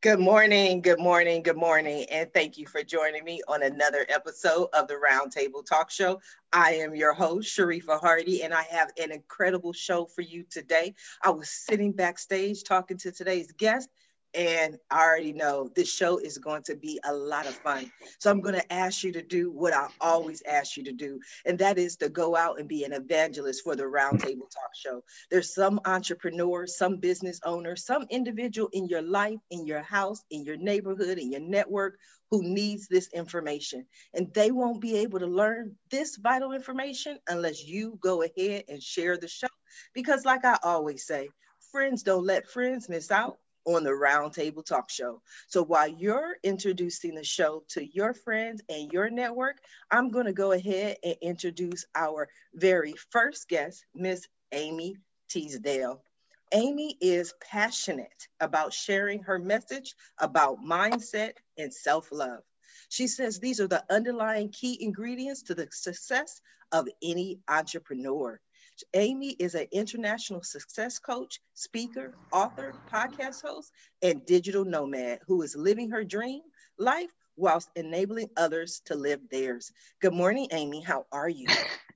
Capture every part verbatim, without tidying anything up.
Good morning, good morning, good morning, and thank you for joining me on another episode of the Roundtable Talk Show. I am your host, Sharifa Hardy, and I have an incredible show for you today. I was sitting backstage talking to today's guest, and I already know this show is going to be a lot of fun. So I'm going to ask you to do what I always ask you to do, and that is to go out and be an evangelist for the Roundtable Talk Show. There's some entrepreneurs, some business owners, some individual in your life, in your house, in your neighborhood, in your network who needs this information. And they won't be able to learn this vital information unless you go ahead and share the show. Because like I always say, friends don't let friends miss out on the Roundtable Talk Show. So while you're introducing the show to your friends and your network, I'm going to go ahead and introduce our very first guest, Miss Amy Teasdale. Amy is passionate about sharing her message about mindset and self-love. She says these are the underlying key ingredients to the success of any entrepreneur. Amy is an international success coach, speaker, author, podcast host, and digital nomad who is living her dream life whilst enabling others to live theirs. Good morning, Amy. How are you?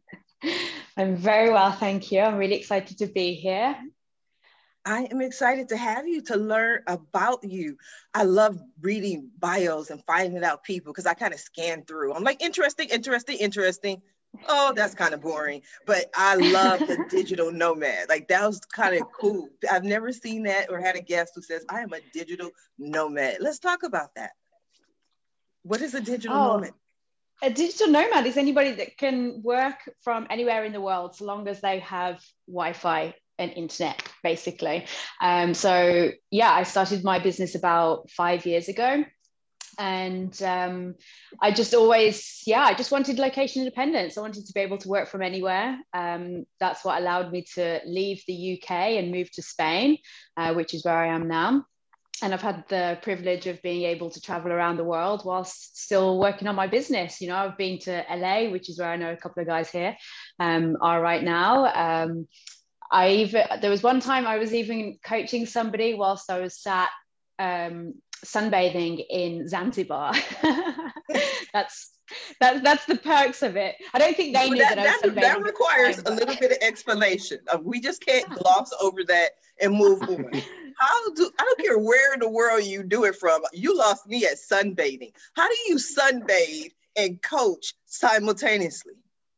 I'm very well, thank you. I'm really excited to be here. I am excited to have you to learn about you. I love reading bios and finding out people because I kind of scan through. I'm like, interesting, interesting, interesting. Oh, that's kind of boring, but I love the digital nomad. Like that was kind of cool. I've never seen that or had a guest who says, I am a digital nomad. Let's talk about that. What is a digital oh, nomad? A digital nomad is anybody that can work from anywhere in the world so long as they have Wi-Fi and internet, basically. Um, so yeah, I started my business about five years ago. And um, I just always, yeah, I just wanted location independence. I wanted to be able to work from anywhere. Um, that's what allowed me to leave the U K and move to Spain, uh, which is where I am now. And I've had the privilege of being able to travel around the world whilst still working on my business. You know, I've been to L A, which is where I know a couple of guys here um, are right now. Um, I even, there was one time I was even coaching somebody whilst I was sat um, sunbathing in Zanzibar. that's that, that's the perks of it. I don't think they well, knew that, that, I was that, sunbathing. That requires a little bit of explanation. Uh, we just can't gloss over that and move on. How do I don't care where in the world you do it from. You lost me at sunbathing. How do you sunbathe and coach simultaneously?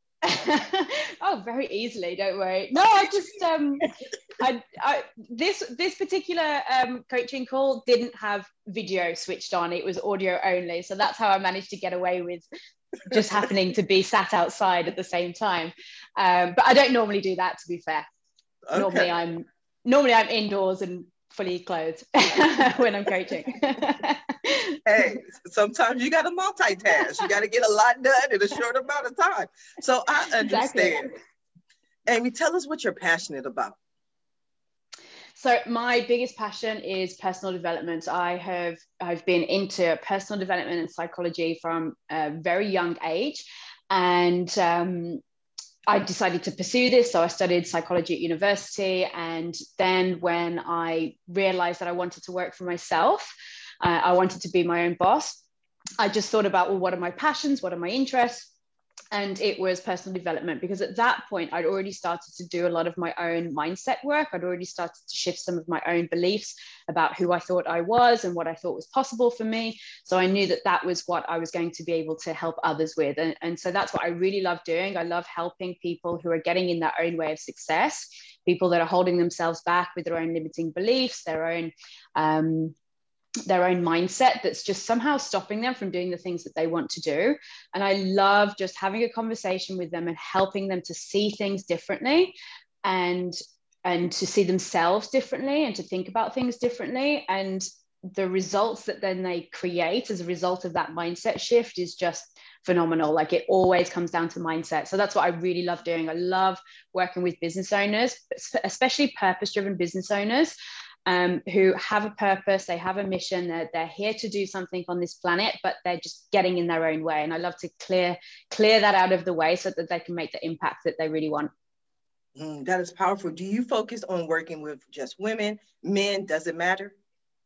Oh, very easily, don't worry. No, I just um I, I this this particular um coaching call didn't have video switched on. It was audio only, so that's how I managed to get away with just happening to be sat outside at the same time. Um but I don't normally do that, to be fair. Okay. normally i'm normally i'm indoors and fully clothed when I'm coaching. Hey, sometimes you got to multitask. You got to get a lot done in a short amount of time. So I understand. Exactly. Amy, tell us what you're passionate about. So my biggest passion is personal development. I have I've been into personal development and psychology from a very young age, and um, I decided to pursue this. So I studied psychology at university, and then when I realized that I wanted to work for myself, uh, I wanted to be my own boss. I just thought about, well, what are my passions? What are my interests? And it was personal development, because at that point, I'd already started to do a lot of my own mindset work. I'd already started to shift some of my own beliefs about who I thought I was and what I thought was possible for me. So I knew that that was what I was going to be able to help others with. And, and so that's what I really love doing. I love helping people who are getting in their own way of success, people that are holding themselves back with their own limiting beliefs, their own um, their own mindset that's just somehow stopping them from doing the things that they want to do. And I love just having a conversation with them and helping them to see things differently and and to see themselves differently and to think about things differently. And the results that then they create as a result of that mindset shift is just phenomenal. Like, it always comes down to mindset. So that's what I really love doing. I love working with business owners, especially purpose-driven business owners. Um, who have a purpose, they have a mission, they're, they're here to do something on this planet, but they're just getting in their own way. And I love to clear clear that out of the way so that they can make the impact that they really want. Mm, that is powerful. Do you focus on working with just women, men? Does it matter?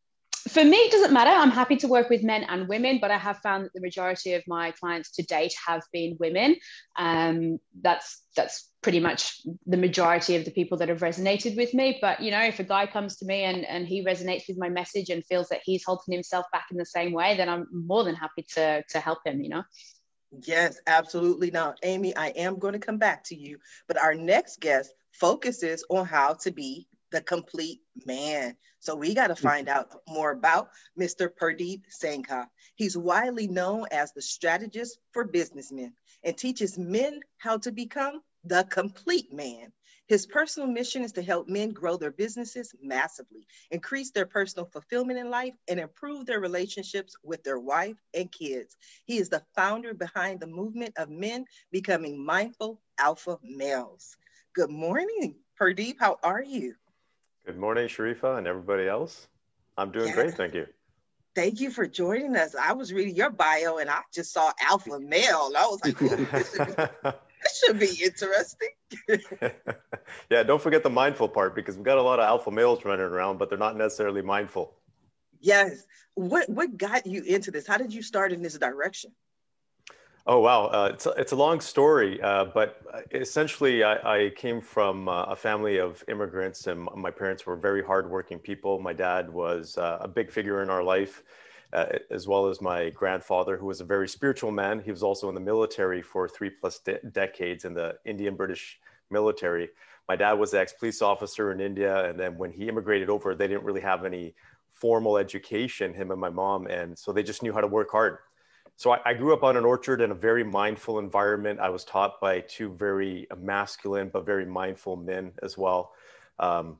For me, it doesn't matter. I'm happy to work with men and women, but I have found that the majority of my clients to date have been women. Um, that's that's pretty much the majority of the people that have resonated with me. But you know, if a guy comes to me and, and he resonates with my message and feels that he's holding himself back in the same way, then I'm more than happy to to help him, you know. Yes, absolutely. Now, Amy, I am going to come back to you, but our next guest focuses on how to be the complete man. So we got to find out more about Mister Pardeep Sangha. He's widely known as the strategist for businessmen and teaches men how to become the complete man. His personal mission is to help men grow their businesses massively, increase their personal fulfillment in life, and improve their relationships with their wife and kids. He is the founder behind the movement of men becoming mindful alpha males. Good morning, Pardeep. How are you? Good morning, Sharifa, and everybody else. I'm doing yeah. great, thank you. Thank you for joining us. I was reading your bio and I just saw alpha male. And I was like, ooh, this, is, this should be interesting. Yeah, don't forget the mindful part, because we've got a lot of alpha males running around, but they're not necessarily mindful. Yes. What what got you into this? How did you start in this direction? Oh, wow. Uh, it's, a, it's a long story, uh, but essentially I, I came from uh, a family of immigrants, and my parents were very hardworking people. My dad was uh, a big figure in our life, uh, as well as my grandfather, who was a very spiritual man. He was also in the military for three plus de decades in the Indian British military. My dad was the ex-police officer in India, and then when he immigrated over, they didn't really have any formal education, him and my mom, and so they just knew how to work hard. So I, I grew up on an orchard in a very mindful environment. I was taught by two very masculine but very mindful men as well. Um,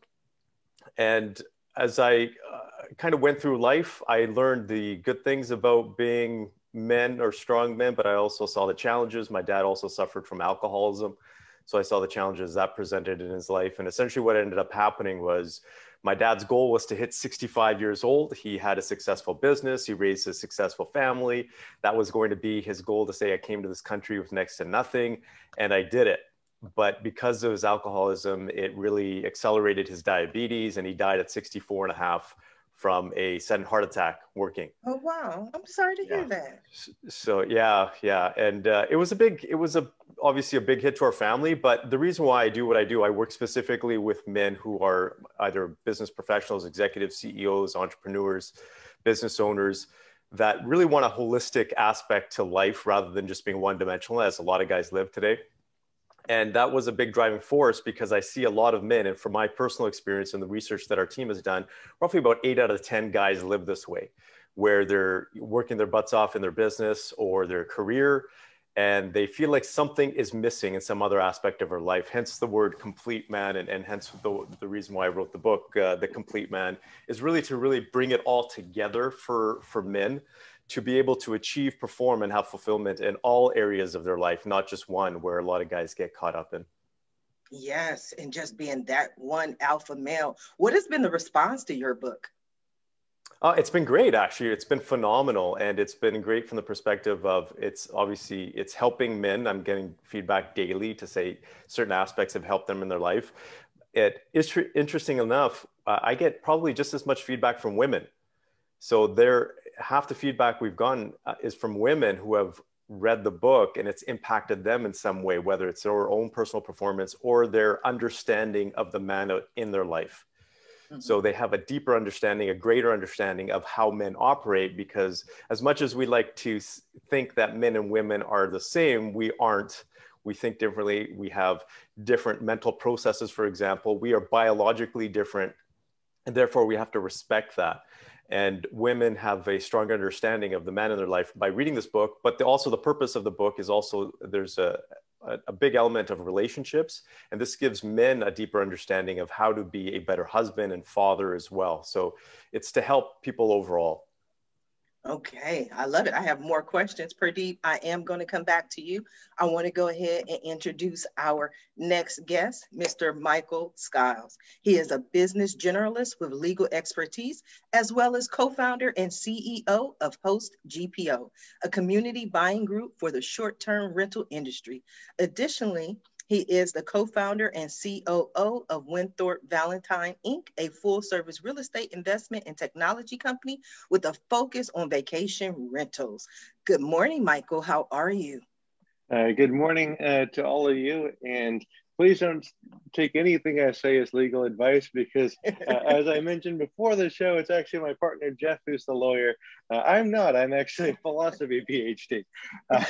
and as I uh, kind of went through life, I learned the good things about being men or strong men, but I also saw the challenges. My dad also suffered from alcoholism. So I saw the challenges that presented in his life. And essentially what ended up happening was my dad's goal was to hit sixty-five years old. He had a successful business. He raised a successful family. That was going to be his goal, to say, I came to this country with next to nothing, and I did it. But because of his alcoholism, it really accelerated his diabetes, and he died at sixty-four and a half from a sudden heart attack working. Oh, wow. I'm sorry to yeah. hear that. So yeah, yeah. And uh, it was a big, it was a obviously a big hit to our family, but the reason why I do what I do, I work specifically with men who are either business professionals, executives, C E Os, entrepreneurs, business owners, that really want a holistic aspect to life rather than just being one dimensional, as a lot of guys live today. And that was a big driving force, because I see a lot of men, and from my personal experience and the research that our team has done, roughly about eight out of ten guys live this way, where they're working their butts off in their business or their career, and they feel like something is missing in some other aspect of their life. Hence the word complete man, and, and hence the, the reason why I wrote the book, uh, The Complete Man, is really to really bring it all together for, for men to be able to achieve, perform, and have fulfillment in all areas of their life, not just one, where a lot of guys get caught up in. Yes, and just being that one alpha male. What has been the response to your book? Uh, it's been great, actually. It's been phenomenal. And it's been great from the perspective of, it's obviously, it's helping men. I'm getting feedback daily to say certain aspects have helped them in their life. It is tr- interesting enough, uh, I get probably just as much feedback from women. So they're, half the feedback we've gotten uh, is from women who have read the book, and it's impacted them in some way, whether it's their own personal performance or their understanding of the man in their life. Mm-hmm. So they have a deeper understanding, a greater understanding of how men operate, because as much as we like to think that men and women are the same, we aren't. We think differently. We have different mental processes, for example. We are biologically different, and therefore we have to respect that. And women have a strong understanding of the man in their life by reading this book. But the, also the purpose of the book is also, there's a, a, a big element of relationships. And this gives men a deeper understanding of how to be a better husband and father as well. So it's to help people overall. Okay, I love it. I have more questions, Pardeep. I am going to come back to you. I want to go ahead and introduce our next guest, Mister Michael Skiles. He is a business generalist with legal expertise, as well as co-founder and C E O of Host G P O, a community buying group for the short-term rental industry. Additionally, He is the co-founder and C O O of Winthorpe Valentine, Incorporated, a full-service real estate investment and technology company with a focus on vacation rentals. Good morning, Michael. How are you? Uh, good morning uh, to all of you, and please don't take anything I say as legal advice because, uh, as I mentioned before the show, it's actually my partner Jeff who's the lawyer. Uh, I'm not. I'm actually a philosophy PhD. Uh,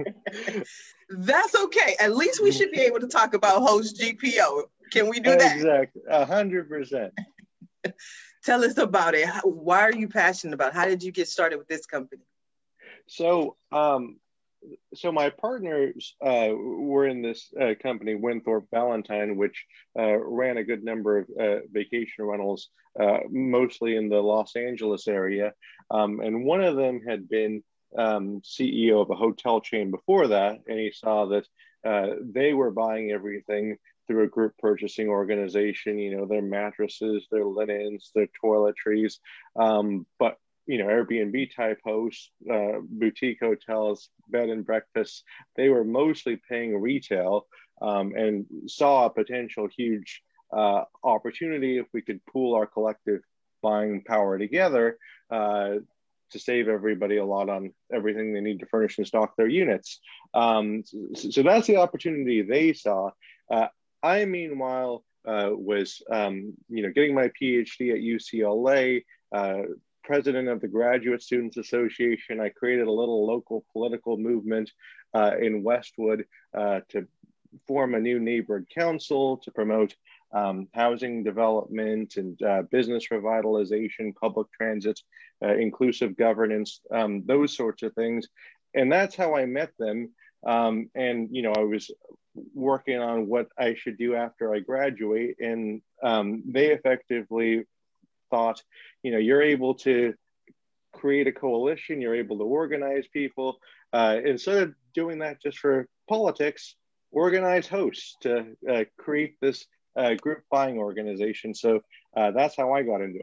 That's okay. At least we should be able to talk about Host G P O. Can we do that? Exactly, a hundred percent. Tell us about it. Why are you passionate about it? How did you get started with this company? So, um, so my partners uh, were in this uh, company, Winthorpe Valentine, which uh, ran a good number of uh, vacation rentals, uh, mostly in the Los Angeles area. Um, and one of them had been um, C E O of a hotel chain before that, and he saw that uh, they were buying everything through a group purchasing organization, you know, their mattresses, their linens, their toiletries, um, but you know, Airbnb type hosts, uh, boutique hotels, bed and breakfasts, they were mostly paying retail um, and saw a potential huge uh, opportunity if we could pool our collective buying power together uh, to save everybody a lot on everything they need to furnish and stock their units. Um, so, so that's the opportunity they saw. Uh, I, meanwhile, uh, was, um, you know, getting my PhD at U C L A, uh, president of the Graduate Students Association. I created a little local political movement uh, in Westwood uh, to form a new neighborhood council to promote um, housing development and uh, business revitalization, public transit, uh, inclusive governance, um, those sorts of things. And that's how I met them. Um, and, you know, I was working on what I should do after I graduate. And um, they effectively thought, you know, you're able to create a coalition, you're able to organize people. Uh, instead of doing that just for politics, organize hosts to uh, create this uh, group buying organization. So uh, that's how I got into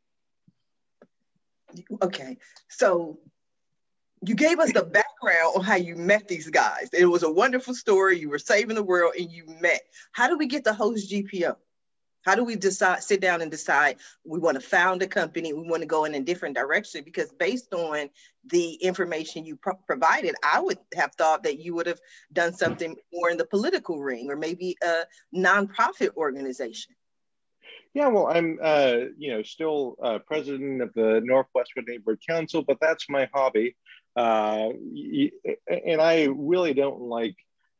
it. Okay, so you gave us the background on how you met these guys. It was a wonderful story. You were saving the world and you met. How do we get to Host G P O? How do we decide, sit down and decide we want to found a company, we want to go in a different direction? Because based on the information you pro- provided, I would have thought that you would have done something more in the political ring or maybe a nonprofit organization. Yeah, well, I'm, uh, you know, still uh, president of the North Westwood Neighborhood Council, but that's my hobby. Uh, and I really don't like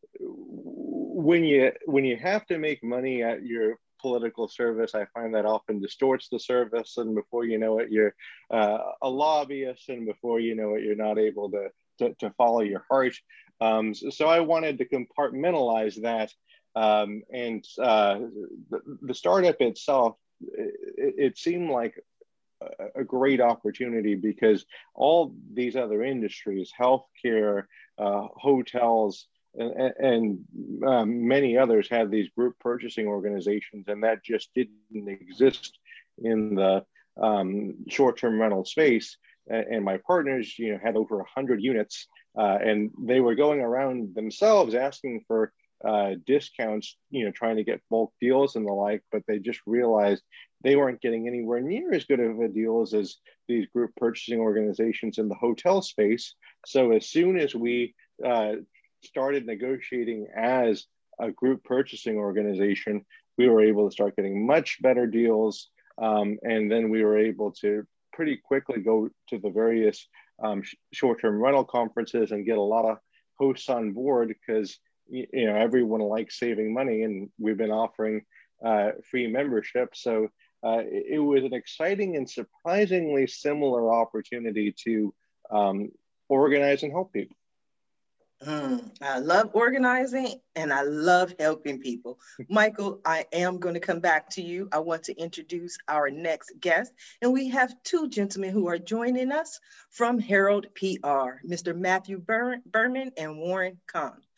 when you when you have to make money at your political service. I find that often distorts the service, and before you know it, you're uh, a lobbyist, and before you know it, you're not able to to, to follow your heart. Um, so, so I wanted to compartmentalize that, um, and uh, the, the startup itself, it, it seemed like a, a great opportunity because all these other industries, healthcare, uh, hotels, and, and um, many others had these group purchasing organizations, and that just didn't exist in the um, short-term rental space. And, and my partners, you know, had over one hundred units, uh, and they were going around themselves asking for uh, discounts, you know, trying to get bulk deals and the like, but they just realized they weren't getting anywhere near as good of a deals as these group purchasing organizations in the hotel space. So as soon as we uh, started negotiating as a group purchasing organization, we were able to start getting much better deals. Um, and then we were able to pretty quickly go to the various um, sh- short-term rental conferences and get a lot of hosts on board because, you know, everyone likes saving money, and we've been offering uh, free membership. So uh, it, it was an exciting and surprisingly similar opportunity to um, organize and help people. Mm, I love organizing and I love helping people. Michael, I am going to come back to you. I want to introduce our next guest, and we have two gentlemen who are joining us from Herald P R, Mister Matthew Bur- Berman and Warren Kahn.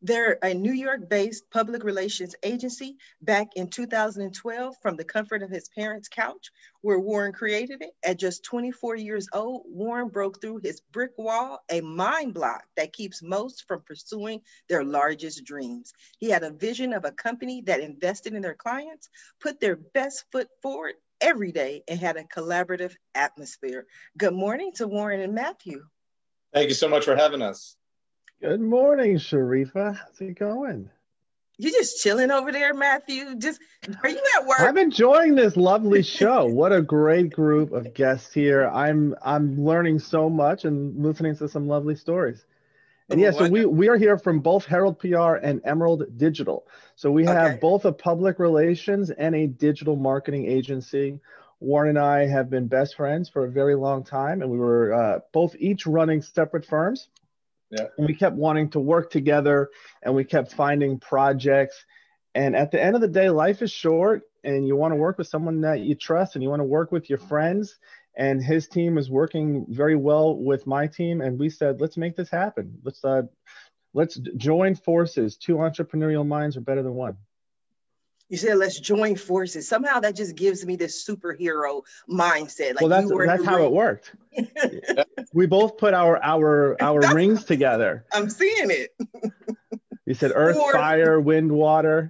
They're a New York-based public relations agency back in two thousand twelve from the comfort of his parents' couch, where Warren created it. At just twenty-four years old, Warren broke through his brick wall, a mind block that keeps most from pursuing their largest dreams. He had a vision of a company that invested in their clients, put their best foot forward every day, and had a collaborative atmosphere. Good morning to Warren and Matthew. Thank you so much for having us. Good morning, Sharifa. How's it going? You just chilling over there, Matthew? Just are you at work? I'm enjoying this lovely show. What a great group of guests here. I'm I'm learning so much and listening to some lovely stories. And yeah, so we, we are here from both Herald P R and Emerald Digital. So we have okay. both a public relations and a digital marketing agency. Warren and I have been best friends for a very long time, and we were uh, both each running separate firms. Yeah. And we kept wanting to work together, and we kept finding projects. And at the end of the day, life is short, and you want to work with someone that you trust, and you want to work with your friends. And his team is working very well with my team, and we said, let's make this happen. Let's uh, let's join forces. Two entrepreneurial minds are better than one. You said, let's join forces. Somehow that just gives me this superhero mindset. Like, well, that's, that's how it worked. We both put our our our rings together. I'm seeing it. You said earth, Warren. Fire, wind, water.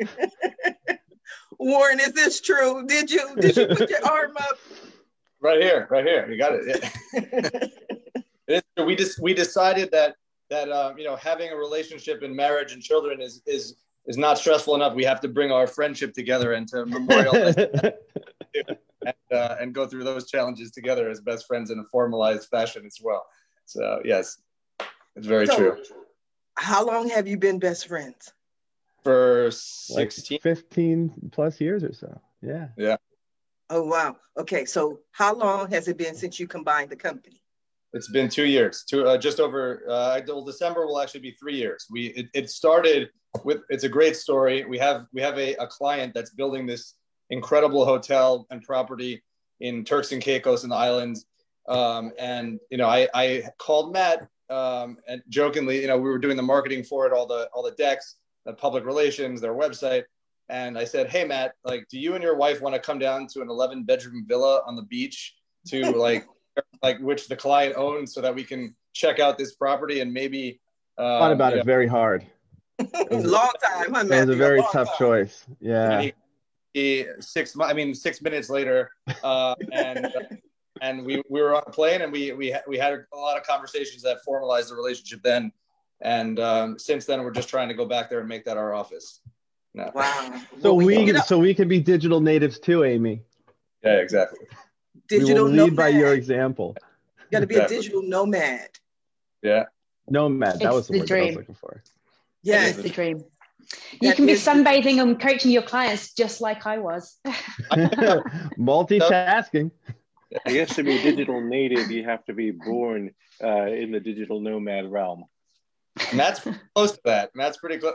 Warren, is this true? Did you did you put your arm up? Right here, right here. You got it. Yeah. we just we decided that that um, you know, having a relationship and marriage and children is is is not stressful enough. We have to bring our friendship together and to memorialize and, uh, and go through those challenges together as best friends in a formalized fashion as well. So yes, it's very so, true. How long have you been best friends? For sixteen, like fifteen plus years or so. Yeah. Yeah. Oh, wow. Okay. So how long has it been since you combined the company? It's been two years, two, uh, just over, uh, December will actually be three years. We, it, it started with, it's a great story. We have, we have a, a client that's building this incredible hotel and property in Turks and Caicos in the islands. Um, and, you know, I, I called Matt um, and jokingly, you know, we were doing the marketing for it, all the, all the decks, the public relations, their website. And I said, hey, Matt, like, do you and your wife want to come down to an eleven bedroom villa on the beach to like, like which the client owns so that we can check out this property and maybe uh, thought about it know. very hard. It was, long time. It was a very tough time. choice. Yeah. He, he, six, I mean, six minutes later, uh, and uh, and we, we were on a plane, and we we we had a lot of conversations that formalized the relationship then, and um, since then we're just trying to go back there and make that our office. No. Wow. So well, we, we so we can be digital natives too, Amy. Yeah, exactly. Digital we will lead nomad. by your example. You got to be exactly. a digital nomad. Yeah. Nomad. That it's was the, the word dream. I was looking for. Yeah, it's the dream. You that can be sunbathing and coaching your clients just like I was. Multitasking. I guess to be a digital native, you have to be born uh, in the digital nomad realm. Matt's close to that. Matt's pretty close.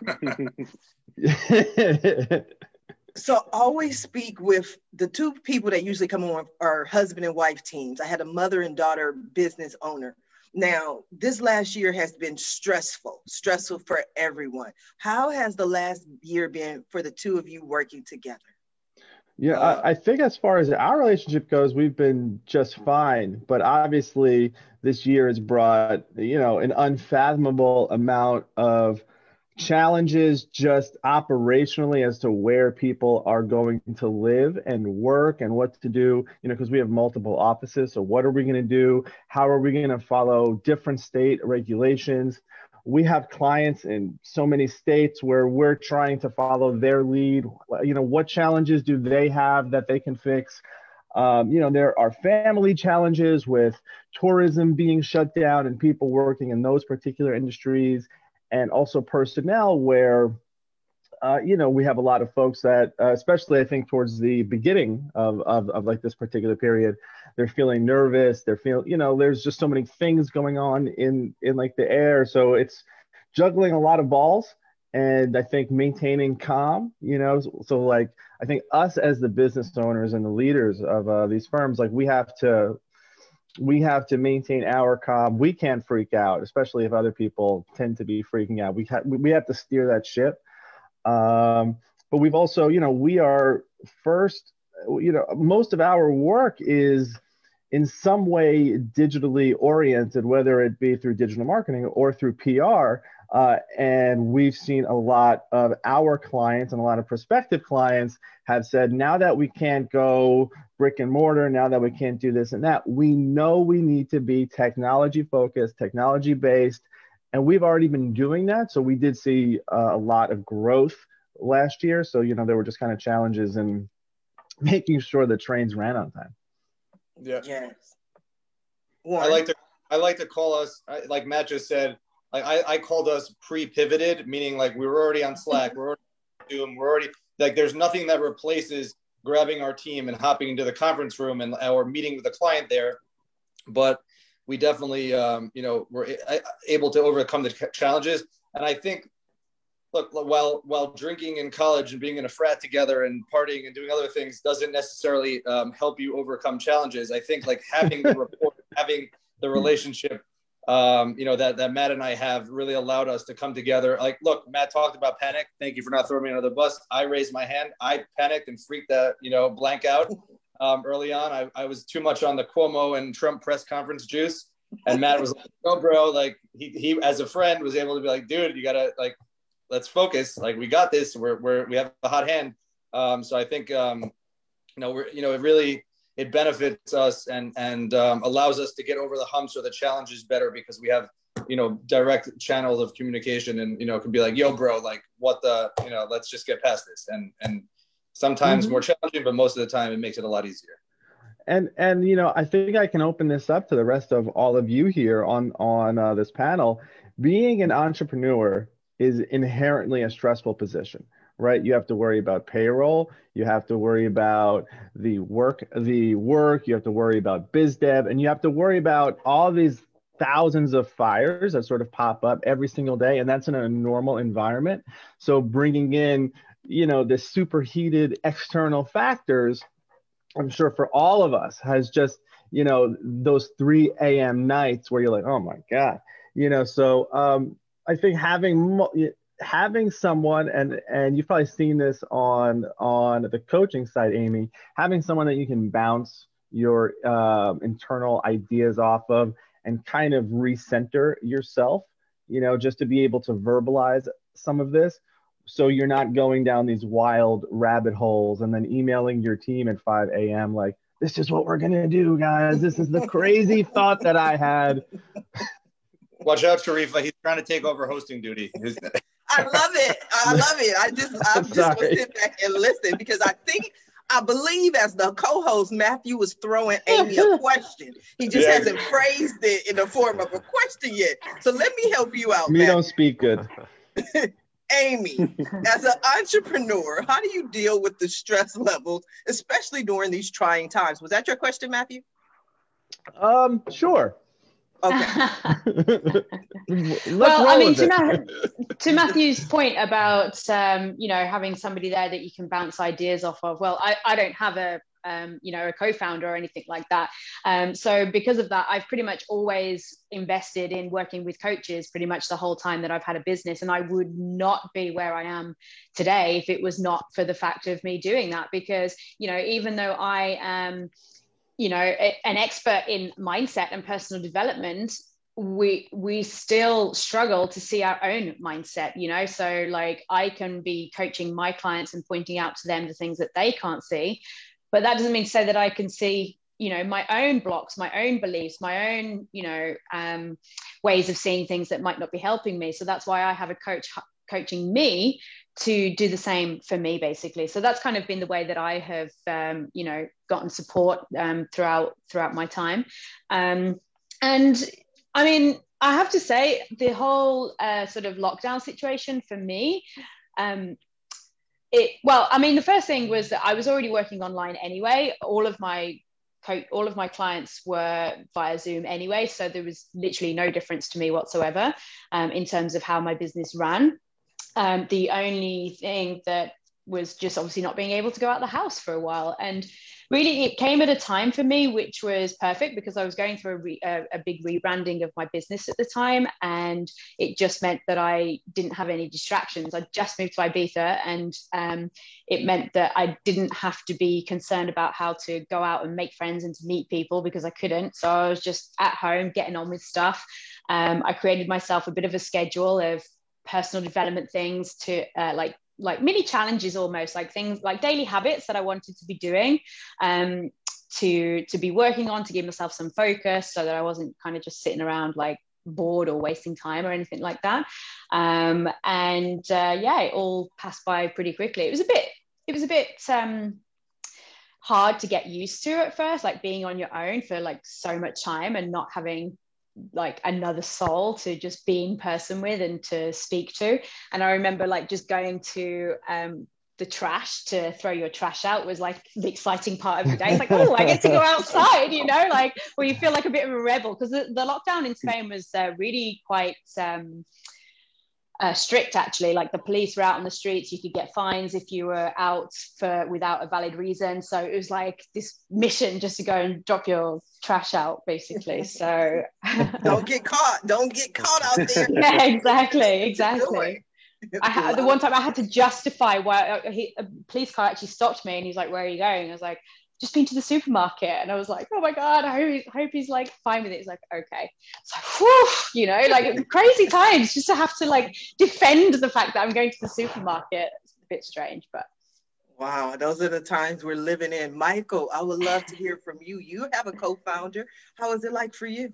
So always speak with the two people that usually come on are husband and wife teams. I had a mother and daughter business owner. Now, this last year has been stressful, stressful for everyone. How has the last year been for the two of you working together? Yeah, uh, I, I think as far as our relationship goes, we've been just fine. But obviously, this year has brought, you know, an unfathomable amount of challenges just operationally as to where people are going to live and work and what to do, you know, because we have multiple offices. So what are we going to do? How are we going to follow different state regulations? We have clients in so many states where we're trying to follow their lead. You know, what challenges do they have that they can fix? Um, you know, there are family challenges with tourism being shut down and people working in those particular industries, and also personnel where, uh, you know, we have a lot of folks that, uh, especially I think towards the beginning of, of, of like this particular period, they're feeling nervous. They're feeling, you know, there's just so many things going on in, in like the air. So it's juggling a lot of balls. And I think maintaining calm, you know, so, so like, I think us as the business owners and the leaders of uh, these firms, like we have to we have to maintain our calm. We can't freak out, especially if other people tend to be freaking out. We have we have to steer that ship. Um, but we've also, you know, we are first, you know, most of our work is in some way digitally oriented, whether it be through digital marketing or through P R. Uh, and we've seen a lot of our clients and a lot of prospective clients have said, now that we can't go brick and mortar, now that we can't do this and that, we know we need to be technology focused, technology based. And we've already been doing that. So we did see uh, a lot of growth last year. So, you know, there were just kind of challenges in making sure the trains ran on time. Yeah. Yes. I like to, I like to call us, like Matt just said, like I, I called us pre-pivoted, meaning like we were already on Slack, we're already on Zoom, we're already, like there's nothing that replaces grabbing our team and hopping into the conference room and or meeting with a client there. But we definitely, um, you know, were able to overcome the challenges. And I think, look, while while drinking in college and being in a frat together and partying and doing other things doesn't necessarily um, help you overcome challenges, I think like having the rapport, having the relationship, um, you know, that, that Matt and I have really allowed us to come together. Like, look, Matt talked about panic. Thank you for not throwing me under the bus. I raised my hand. I panicked and freaked that, you know, blank out um, early on. I, I was too much on the Cuomo and Trump press conference juice. And Matt was like, no, bro, like he, he, as a friend was able to be like, dude, you gotta like, let's focus. Like we got this, we're, we're, we have a hot hand. Um, so I think, um, you know, we're, you know, it really, it benefits us and, and um, allows us to get over the humps or the challenges better because we have, you know, direct channels of communication and, you know, it can be like, yo, bro, like what the, you know, let's just get past this. And, and sometimes mm-hmm. more challenging, but most of the time it makes it a lot easier. And, and, you know, I think I can open this up to the rest of all of you here on, on uh, this panel. Being an entrepreneur is inherently a stressful position, right? You have to worry about payroll. You have to worry about the work, the work, you have to worry about biz dev, and you have to worry about all these thousands of fires that sort of pop up every single day. And that's in a normal environment. So bringing in, you know, the superheated external factors, I'm sure for all of us has just, you know, those three a.m. nights where you're like, oh my God, you know, so um, I think having having someone, and and you've probably seen this on on the coaching side, Amy, having someone that you can bounce your uh, internal ideas off of and kind of recenter yourself, you know, just to be able to verbalize some of this. So you're not going down these wild rabbit holes and then emailing your team at five a.m. like, this is what we're going to do, guys. This is the crazy thought that I had. Watch out, Sharifa. He's trying to take over hosting duty. I love it. I love it. I just, I'm just going to sit back and listen because I think, I believe as the co-host, Matthew was throwing Amy a question. He just yeah. hasn't phrased it in the form of a question yet. So let me help you out, Me Matthew. Don't speak good. Amy, as an entrepreneur, how do you deal with the stress levels, especially during these trying times? Was that your question, Matthew? Um, sure. Okay. Well, I mean, to, Ma- to Matthew's point about, um, you know, having somebody there that you can bounce ideas off of. Well, I, I don't have a, um, you know, a co-founder or anything like that. Um, so because of that, I've pretty much always invested in working with coaches pretty much the whole time that I've had a business. And I would not be where I am today if it was not for the fact of me doing that. Because, you know, even though I am, you know, an expert in mindset and personal development, we we still struggle to see our own mindset, you know. So like I can be coaching my clients and pointing out to them the things that they can't see, but that doesn't mean to say that I can see, you know, my own blocks, my own beliefs, my own, you know, um, ways of seeing things that might not be helping me. So that's why I have a coach coaching me to do the same for me, basically. So that's kind of been the way that I have, um, you know, gotten support um, throughout throughout my time. Um, and I mean, I have to say the whole uh, sort of lockdown situation for me, um, it, well, I mean, the first thing was that I was already working online anyway. All of my co- all of my clients were via Zoom anyway. So there was literally no difference to me whatsoever um, in terms of how my business ran. Um, the only thing that was just obviously not being able to go out the house for a while. And really it came at a time for me which was perfect, because I was going through a, re, a, a big rebranding of my business at the time, and it just meant that I didn't have any distractions. I just moved to Ibiza, and um, it meant that I didn't have to be concerned about how to go out and make friends and to meet people, because I couldn't. So I was just at home getting on with stuff. Um, I created myself a bit of a schedule of personal development things to uh, like like mini challenges, almost like things like daily habits that I wanted to be doing, um, to, to be working on, to give myself some focus so that I wasn't kind of just sitting around like bored or wasting time or anything like that. Um, and uh, yeah, it all passed by pretty quickly. It was a bit, it was a bit um, hard to get used to at first, like being on your own for like so much time and not having like another soul to just be in person with and to speak to. And I remember like just going to um the trash to throw your trash out was like the exciting part of the day. It's like, oh, I get to go outside, you know, like where you feel like a bit of a rebel, because the, the lockdown in Spain was uh, really quite um Uh, strict, actually. Like the police were out on the streets, you could get fines if you were out for without a valid reason. So it was like this mission just to go and drop your trash out, basically. So don't get caught don't get caught out there. Yeah, exactly exactly I had the one time I had to justify why he, a police car actually stopped me, and he's like, "Where are you going?" I was like, "Just been to the supermarket." And I was like, "Oh my God, I hope, I hope he's like fine with it." He's like, "Okay." It's like, whew, you know, like crazy times just to have to like defend the fact that I'm going to the supermarket. It's a bit strange, but. Wow, those are the times we're living in. Michael, I would love to hear from you. You have a co-founder. How is it like for you?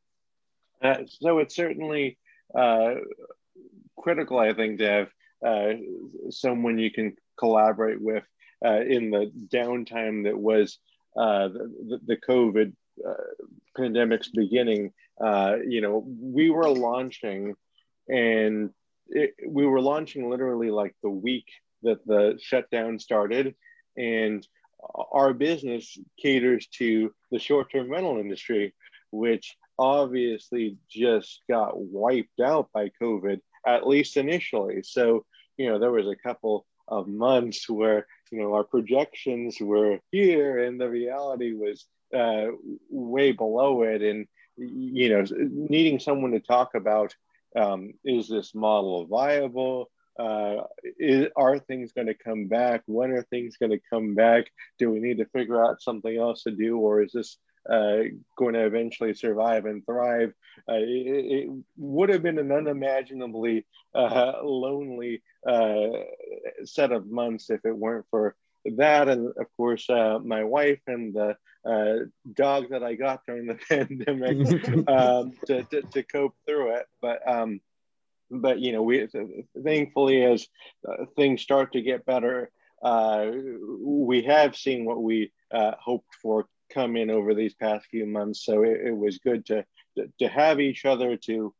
Uh, so it's certainly uh, critical, I think, to have uh, someone you can collaborate with uh, in the downtime that was uh, the, the COVID uh, pandemic's beginning. Uh, you know, we were launching, and it, we were launching literally like the week that the shutdown started, and our business caters to the short-term rental industry, which obviously just got wiped out by COVID, at least initially. So, you know, there was a couple of months where, you know, our projections were here and the reality was uh, way below it. And, you know, needing someone to talk about, um, is this model viable? Uh, is, are things going to come back? When are things going to come back? Do we need to figure out something else to do? Or is this uh, going to eventually survive and thrive? Uh, it, it would have been an unimaginably uh, lonely uh, set of months if it weren't for that. And of course, uh, my wife and the uh, dog that I got during the pandemic um, to, to, to cope through it. But um, But, you know, we thankfully, as uh, things start to get better, uh, we have seen what we uh, hoped for come in over these past few months. So it, it was good to, to to have each other to,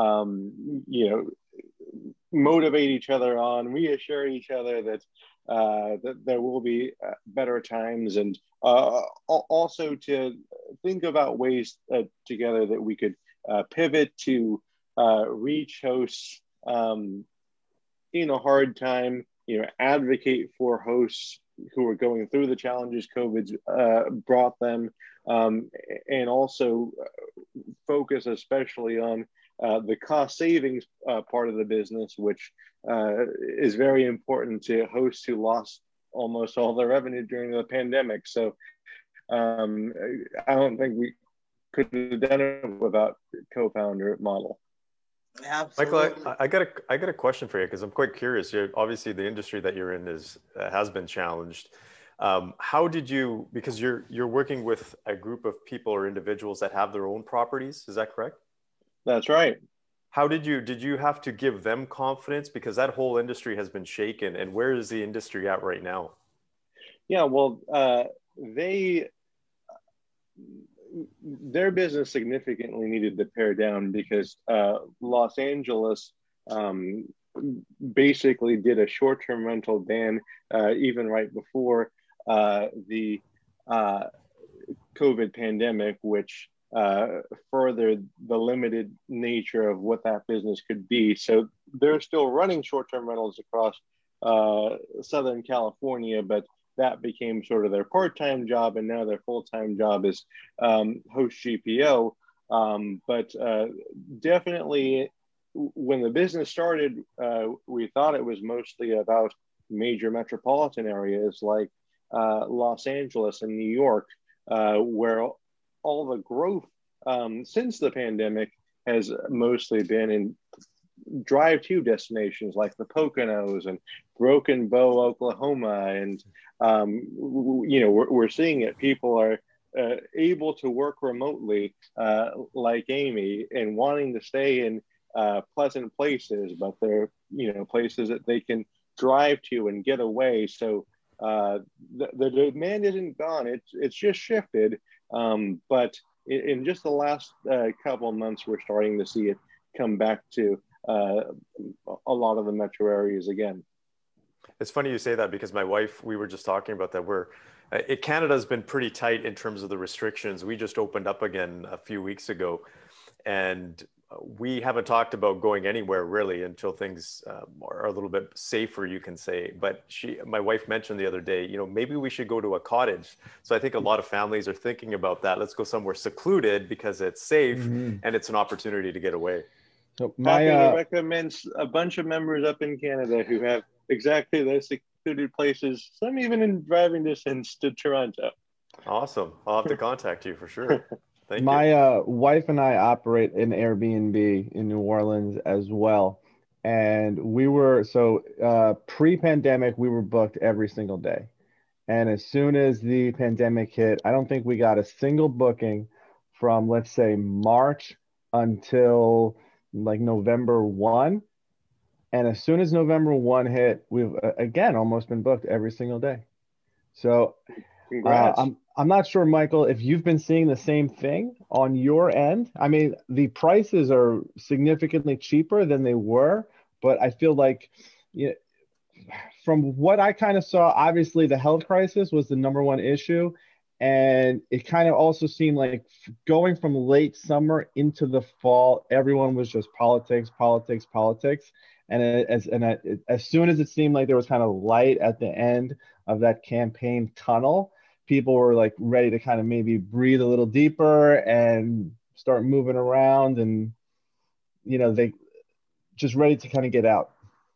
um, you know, motivate each other on, reassure each other that uh, that there will be uh, better times, and uh, also to think about ways uh, together that we could uh, pivot to Uh, reach hosts um, in a hard time, you know, advocate for hosts who are going through the challenges COVID uh, brought them, um, and also focus especially on uh, the cost savings uh, part of the business, which uh, is very important to hosts who lost almost all their revenue during the pandemic. So um, I don't think we could have done it without co-founder model. Absolutely. Michael, I, I got a I got a question for you, because I'm quite curious. You're obviously, the industry that you're in is uh, has been challenged. Um, how did you, because you're you're working with a group of people or individuals that have their own properties, is that correct? That's right. How did you did you have to give them confidence, because that whole industry has been shaken, and where is the industry at right now? Yeah, well, uh, they. Their business significantly needed to pare down because uh, Los Angeles um, basically did a short-term rental ban uh, even right before uh, the uh, COVID pandemic, which uh, furthered the limited nature of what that business could be. So they're still running short-term rentals across uh, Southern California, but that became sort of their part-time job, and now their full-time job is um, host G P O. Um, but uh, definitely, when the business started, uh, we thought it was mostly about major metropolitan areas like uh, Los Angeles and New York, uh, where all the growth um, since the pandemic has mostly been in drive-to destinations like the Poconos and Broken Bow, Oklahoma, and um, you know we're, we're seeing it. People are uh, able to work remotely, uh, like Amy, and wanting to stay in uh, pleasant places, but they're you know places that they can drive to and get away. So uh, the, the demand isn't gone; it's it's just shifted. Um, but in, in just the last uh, couple of months, we're starting to see it come back to uh, a lot of the metro areas again. It's funny you say that, because my wife, we were just talking about that. We're, it, Canada's been pretty tight in terms of the restrictions. We just opened up again a few weeks ago, and we haven't talked about going anywhere really until things um, are a little bit safer, you can say. But she, my wife mentioned the other day, you know, maybe we should go to a cottage. So I think a lot of families are thinking about that. Let's go somewhere secluded because it's safe mm-hmm. and it's an opportunity to get away. So my, Happy uh, to recommend a bunch of members up in Canada who have exactly those secluded places, some even in driving distance to Toronto. Awesome. I'll have to contact you for sure. Thank my you. uh, wife and I operate an Airbnb in New Orleans as well. And we were, so uh, pre-pandemic, we were booked every single day. And as soon as the pandemic hit, I don't think we got a single booking from, let's say, March until like November first. And as soon as November first hit, we've uh, again almost been booked every single day. So uh, I'm I'm not sure, Michael, if you've been seeing the same thing on your end. I mean, the prices are significantly cheaper than they were, but I feel like, you know, from what I kind of saw, obviously the health crisis was the number one issue. And it kind of also seemed like going from late summer into the fall, everyone was just politics, politics, politics. And as and as soon as it seemed like there was kind of light at the end of that campaign tunnel, people were like ready to kind of maybe breathe a little deeper and start moving around, and you know they just ready to kind of get out.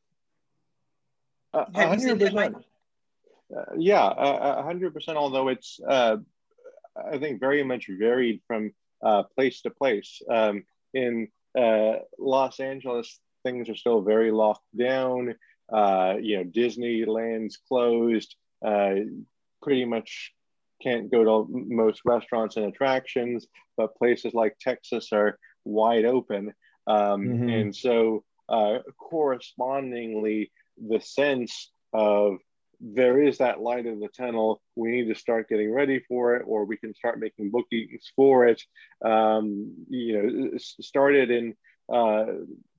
Uh, Have you seen this, Mike? Uh, yeah, a hundred percent. Although it's, uh, I think, very much varied from uh, place to place. Um, in uh, Los Angeles, things are still very locked down. Uh, you know, Disneyland's closed. Uh, pretty much can't go to most restaurants and attractions. But places like Texas are wide open, um, mm-hmm. and so uh, correspondingly, the sense of there is that light in the tunnel. We need to start getting ready for it, or we can start making bookings for it. Um, you know, started in uh,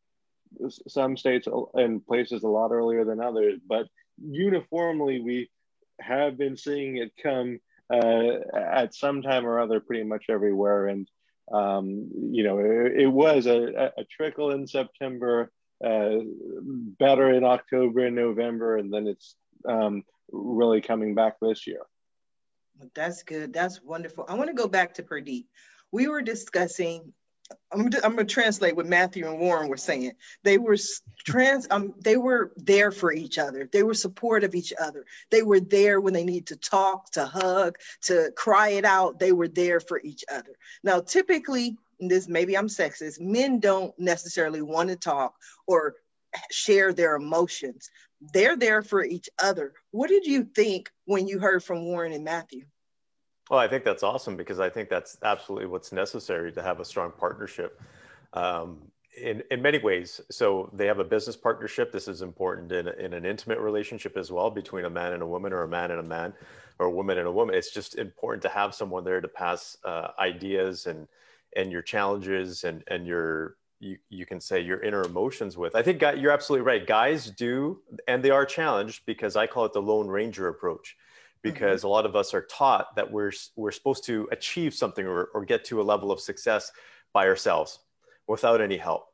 some states and places a lot earlier than others, but uniformly we have been seeing it come uh, at some time or other pretty much everywhere. And, um, you know, it, it was a, a trickle in September, uh, better in October and November, and then it's um, really coming back this year. That's good. That's wonderful. I want to go back to Pradeep. We were discussing, I'm, I'm going to translate what Matthew and Warren were saying. They were trans, um, they were there for each other. They were supportive of each other. They were there when they need to talk, to hug, to cry it out. They were there for each other. Now, typically, this maybe I'm sexist, men don't necessarily want to talk or share their emotions. They're there for each other. What did you think when you heard from Warren and Matthew? Well, I think that's awesome, because I think that's absolutely what's necessary to have a strong partnership um, in, in many ways. So they have a business partnership. This is important in, in an intimate relationship as well, between a man and a woman, or a man and a man, or a woman and a woman. It's just important to have someone there to pass uh, ideas and and your challenges and and your you, you can say your inner emotions with. I think you're absolutely right. Guys do, and they are challenged, because I call it the Lone Ranger approach, because mm-hmm. a lot of us are taught that we're, we're supposed to achieve something or, or get to a level of success by ourselves without any help.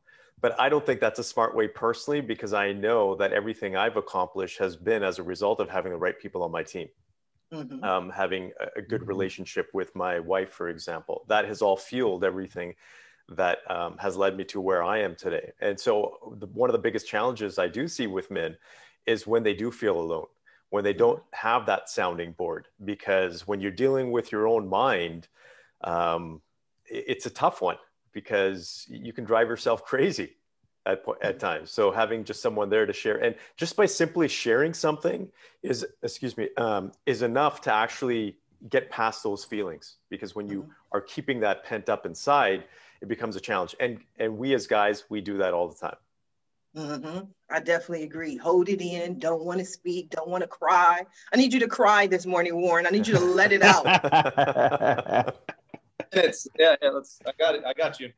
But I don't think that's a smart way personally, because I know that everything I've accomplished has been as a result of having the right people on my team. Mm-hmm. Um, having a, a good mm-hmm. relationship with my wife, for example, that has all fueled everything that um, has led me to where I am today. And so the, one of the biggest challenges I do see with men is when they do feel alone, when they don't have that sounding board, because when you're dealing with your own mind, um, it, it's a tough one, because you can drive yourself crazy at, at times. So having just someone there to share, and just by simply sharing something is, excuse me, um, is enough to actually get past those feelings. Because when you are keeping that pent up inside, it becomes a challenge. And, and we as guys, we do that all the time. Mm-hmm. I definitely agree. Hold it in. Don't want to speak. Don't want to cry. I need you to cry this morning, Warren. I need you to let it out. It's, yeah, yeah, let's, I got it. I got you.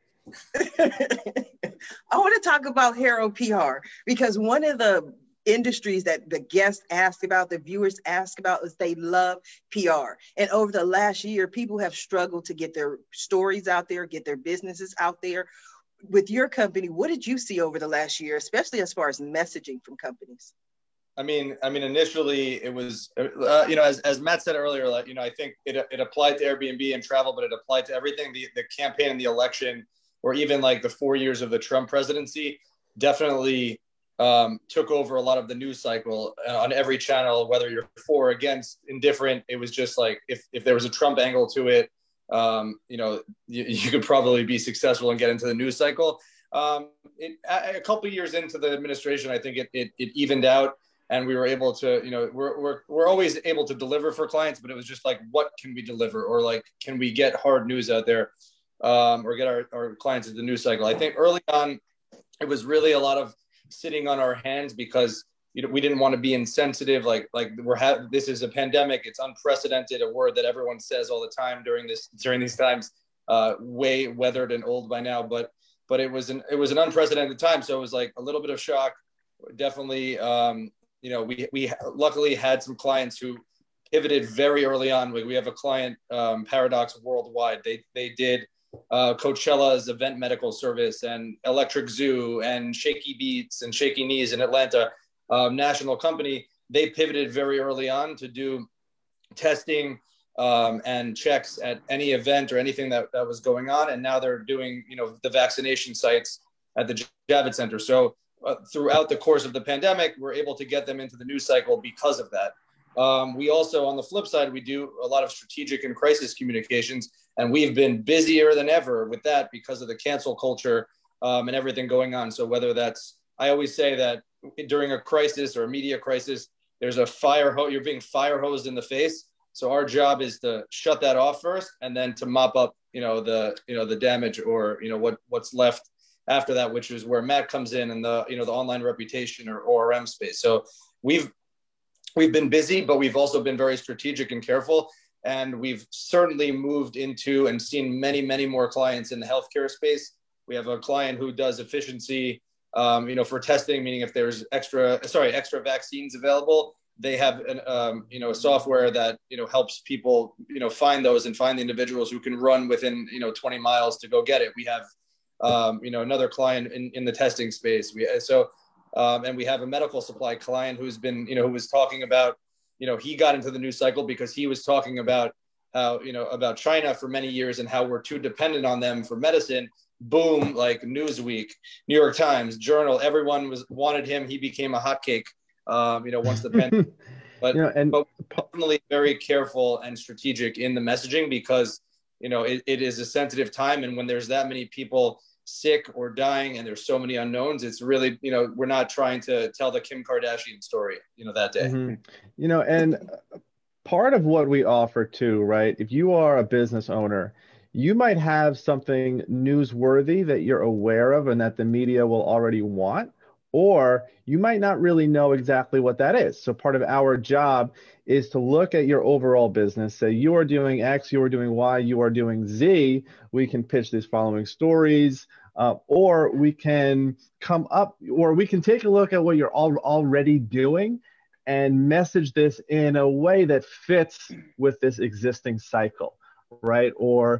I want to talk about Hero P R, because one of the industries that the guests ask about, the viewers ask about, is they love P R. And over the last year, people have struggled to get their stories out there, get their businesses out there. With your company, what did you see over the last year, especially as far as messaging from companies? I mean, I mean, initially it was, uh, you know, as, as Matt said earlier, like, you know, I think it, it applied to Airbnb and travel, but it applied to everything. The, the campaign and the election, or even like the four years of the Trump presidency, definitely um, took over a lot of the news cycle uh, on every channel, whether you're for or against, indifferent. It was just like, if, if there was a Trump angle to it, um, you know, you, you could probably be successful and get into the news cycle. Um, it, a, a couple of years into the administration, I think it, it, it evened out, and we were able to, you know, we're, we're, we're always able to deliver for clients, but it was just like, what can we deliver? Or like, can we get hard news out there, um, or get our, our clients into the news cycle? I think early on, it was really a lot of sitting on our hands, because you know, we didn't want to be insensitive. Like, like we're ha- this is a pandemic. It's unprecedented, a word that everyone says all the time during this, during these times, uh, way weathered and old by now, but, but it was an, it was an unprecedented time. So it was like a little bit of shock. Definitely, um, you know, we, we luckily had some clients who pivoted very early on. We, we have a client, um, Paradox Worldwide. They, they did uh, Coachella's event medical service, and Electric Zoo, and Shaky Beats and Shaky Knees in Atlanta. Um, national company. They pivoted very early on to do testing um, and checks at any event or anything that, that was going on. And now they're doing, you know, the vaccination sites at the Javits Center. So uh, throughout the course of the pandemic, we're able to get them into the news cycle because of that. Um, we also, on the flip side, we do a lot of strategic and crisis communications, and we've been busier than ever with that because of the cancel culture um, and everything going on. So whether that's, I always say that during a crisis or a media crisis, there's a fire hose, you're being fire hosed in the face. So our job is to shut that off first, and then to mop up, you know, the, you know, the damage, or, you know, what, what's left after that, which is where Matt comes in, and the, you know, the online reputation or O R M space. So we've, we've been busy, but we've also been very strategic and careful. And we've certainly moved into and seen many, many more clients in the healthcare space. We have a client who does efficiency, Um, you know, for testing, meaning if there's extra, sorry, extra vaccines available, they have an, um, you know, a software that, you know, helps people, you know, find those and find the individuals who can run within, you know, twenty miles to go get it. We have, um, you know, another client in, in the testing space. We, so, um, and we have a medical supply client who's been, you know, who was talking about, you know, he got into the news cycle because he was talking about how, you know, about China for many years and how we're too dependent on them for medicine. Boom, like Newsweek, New York Times, Journal, everyone was wanted him. He became a hotcake, um, you know, once the pandemic. But, you know, and but definitely very careful and strategic in the messaging, because, you know, it, it is a sensitive time. And when there's that many people sick or dying and there's so many unknowns, it's really, you know, we're not trying to tell the Kim Kardashian story, you know, that day. Mm-hmm. You know, and part of what we offer too, right? If you are a business owner, you might have something newsworthy that you're aware of and that the media will already want, or you might not really know exactly what that is. So part of our job is to look at your overall business, say you are doing X, you are doing Y, you are doing Z. We can pitch these following stories, uh, or we can come up, or we can take a look at what you're all, already doing and message this in a way that fits with this existing cycle, right? Or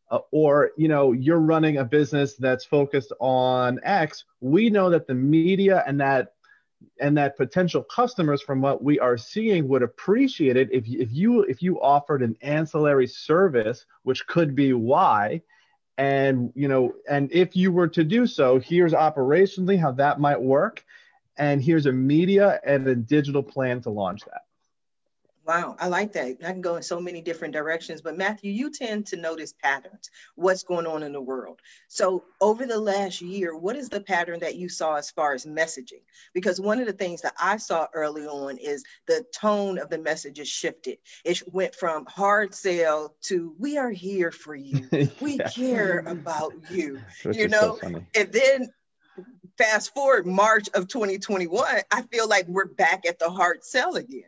uh, or, you know, you're running a business that's focused on X, we know that the media and that and that potential customers from what we are seeing would appreciate it if, if you if you offered an ancillary service, which could be Y. And, you know, and if you were to do so, here's operationally how that might work. And here's a media and a digital plan to launch that. Wow, I like that. I can go in so many different directions, but Matthew, you tend to notice patterns, what's going on in the world. So over the last year, what is the pattern that you saw as far as messaging? Because one of the things that I saw early on is the tone of the messages shifted. It went from hard sell to we are here for you. We yeah. care about you, Which you know, so and then fast forward March of twenty twenty-one, I feel like we're back at the hard sell again.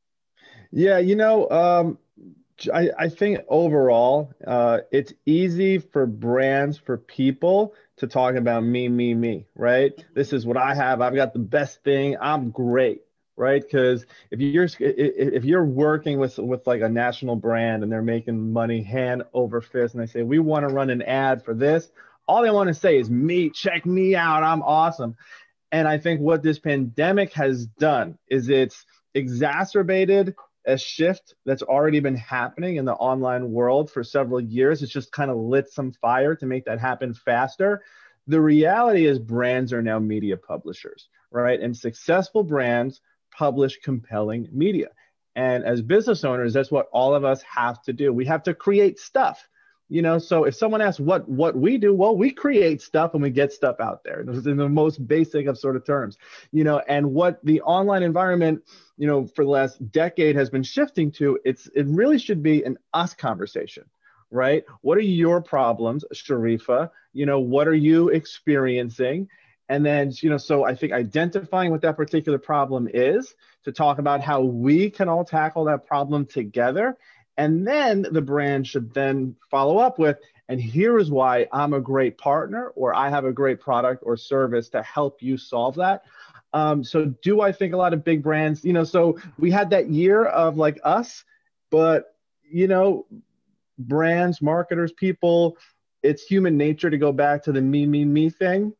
Yeah, you know, um, I, I think overall, uh, it's easy for brands, for people to talk about me, me, me, right? This is what I have. I've got the best thing. I'm great, right? Because if you're if you're working with with like a national brand and they're making money hand over fist, and they say we want to run an ad for this, all they want to say is me. Check me out. I'm awesome. And I think what this pandemic has done is it's exacerbated a shift that's already been happening in the online world for several years. It's just kind of lit some fire to make that happen faster. The reality is brands are now media publishers, right? And successful brands publish compelling media. And as business owners, that's what all of us have to do. We have to create stuff. You know, so if someone asks what what we do, well, we create stuff and we get stuff out there. This is in the most basic of sort of terms, you know, and what the online environment, you know, for the last decade has been shifting to, it's it really should be an us conversation, right? What are your problems, Sharifa? You know, what are you experiencing? And then, you know, so I think identifying what that particular problem is to talk about how we can all tackle that problem together. And then the brand should then follow up with, and here is why I'm a great partner, or I have a great product or service to help you solve that. Um, so do I think a lot of big brands, you know, so we had that year of like us, but, you know, brands, marketers, people, it's human nature to go back to the me, me, me thing.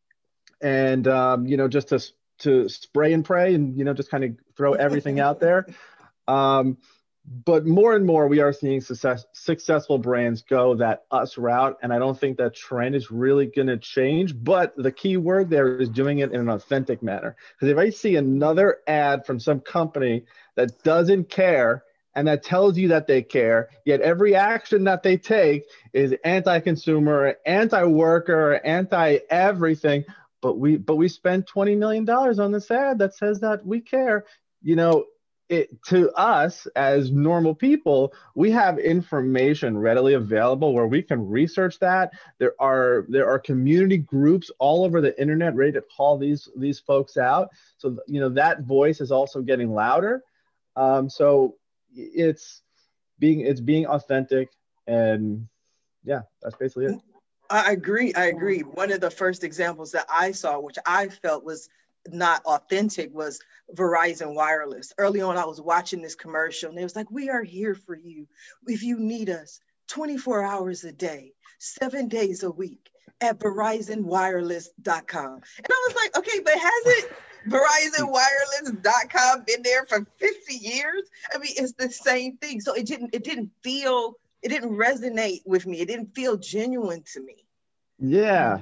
And, um, you know, just to, to spray and pray and, you know, just kind of throw everything out there. Um, But more and more, we are seeing success, successful brands go that us route. And I don't think that trend is really going to change. But the key word there is doing it in an authentic manner. Because if I see another ad from some company that doesn't care and that tells you that they care, yet every action that they take is anti-consumer, anti-worker, anti-everything, but we but we spend twenty million dollars on this ad that says that we care, you know, It, to us as normal people, we have information readily available where we can research that. There are there are community groups all over the internet ready to call these these folks out. So you know that voice is also getting louder. Um, so it's being it's being authentic, and yeah, that's basically it. I agree. I agree. One of the first examples that I saw, which I felt was not authentic, was Verizon Wireless. Early on, I was watching this commercial and it was like, we are here for you. If you need us twenty-four hours a day, seven days a week at Verizon Wireless dot com. And I was like, okay, but hasn't Verizon Wireless dot com been there for fifty years? I mean, it's the same thing. So it didn't, it didn't feel, it didn't resonate with me. It didn't feel genuine to me. Yeah.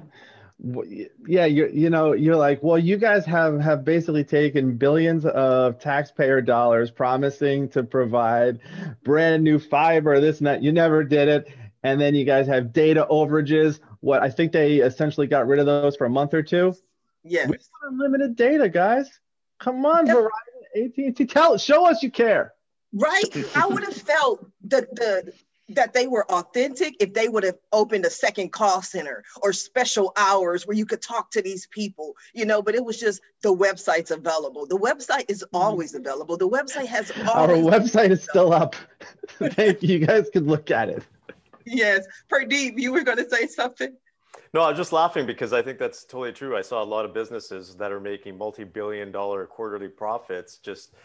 Yeah, you you know, you're like, well, you guys have, have basically taken billions of taxpayer dollars promising to provide brand new fiber, this and that. You never did it. And then you guys have data overages. What, I think they essentially got rid of those for a month or two. Yes. We want unlimited data, guys. Come on, yep. Verizon, A T and T, tell, show us you care. Right. I would have felt the the that they were authentic if they would have opened a second call center or special hours where you could talk to these people, you know, but it was just the website's available. The website is always available. The website has always Our website is still up. Thank you. You guys can look at it. Yes. Pradeep, you were going to say something? No, I was just laughing because I think that's totally true. I saw a lot of businesses that are making multi-billion dollar quarterly profits just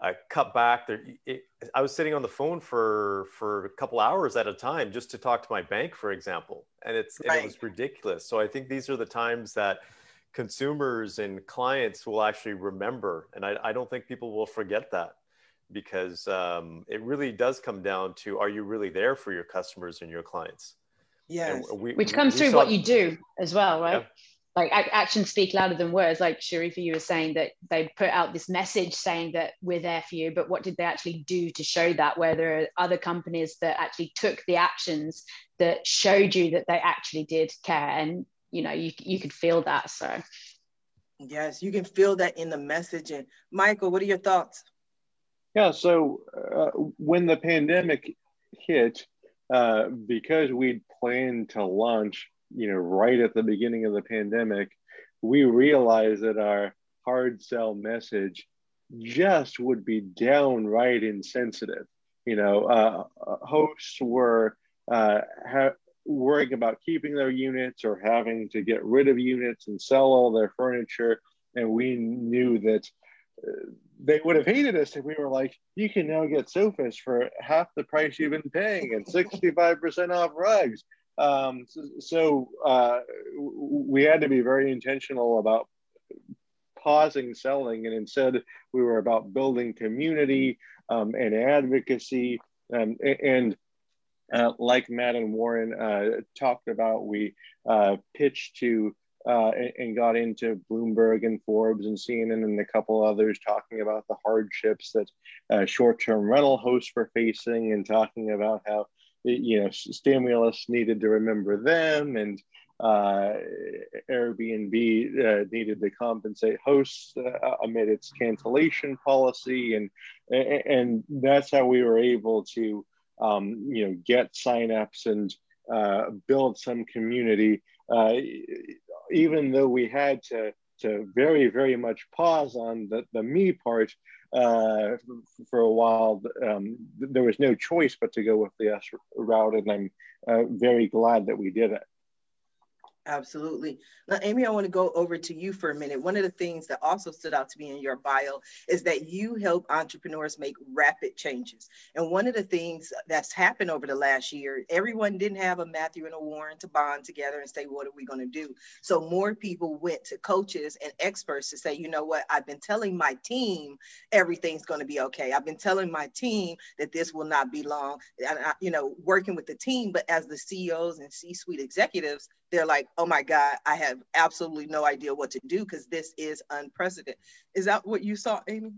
uh, cut back. There, it, I was sitting on the phone for for a couple hours at a time just to talk to my bank, for example, and it's right. and it was ridiculous. So I think these are the times that consumers and clients will actually remember, and I, I don't think people will forget that, because um, it really does come down to, are you really there for your customers and your clients? Yes. We, Which comes through saw, what you do as well, right? Yeah. Like actions speak louder than words. Like Sharifa, you were saying that they put out this message saying that we're there for you, but what did they actually do to show that? Where there are other companies that actually took the actions that showed you that they actually did care, and you know, you you could feel that. So yes, you can feel that in the message. And Michael, what are your thoughts? Yeah, so uh, when the pandemic hit, uh, because we'd planned to launch, you know, right at the beginning of the pandemic, we realized that our hard sell message just would be downright insensitive. You know, uh, hosts were uh, ha- worrying about keeping their units or having to get rid of units and sell all their furniture. And we knew that uh, they would have hated us if we were like, you can now get sofas for half the price you've been paying and sixty-five percent off rugs. Um, so so uh, we had to be very intentional about pausing selling, and instead we were about building community um, and advocacy. Um, and uh, like Matt and Warren uh, talked about, we uh, pitched to uh, and, and got into Bloomberg and Forbes and C N N and a couple others, talking about the hardships that uh, short-term rental hosts were facing, and talking about how, you know, stimulus needed to remember them, and uh, Airbnb uh, needed to compensate hosts uh, amid its cancellation policy, and and that's how we were able to, um, you know, get signups and uh, build some community, uh, even though we had to to very very much pause on the the me part. Uh, for a while, um, there was no choice but to go with the S route, and I'm uh, very glad that we did it. Absolutely. Now, Amy, I want to go over to you for a minute. One of the things that also stood out to me in your bio is that you help entrepreneurs make rapid changes. And one of the things that's happened over the last year, everyone didn't have a Matthew and a Warren to bond together and say, what are we going to do? So more people went to coaches and experts to say, you know what, I've been telling my team everything's going to be okay. I've been telling my team that this will not be long. And I, you know, working with the team, but as the C E Os and C-suite executives, they're like, oh my God, I have absolutely no idea what to do because this is unprecedented. Is that what you saw, Amy?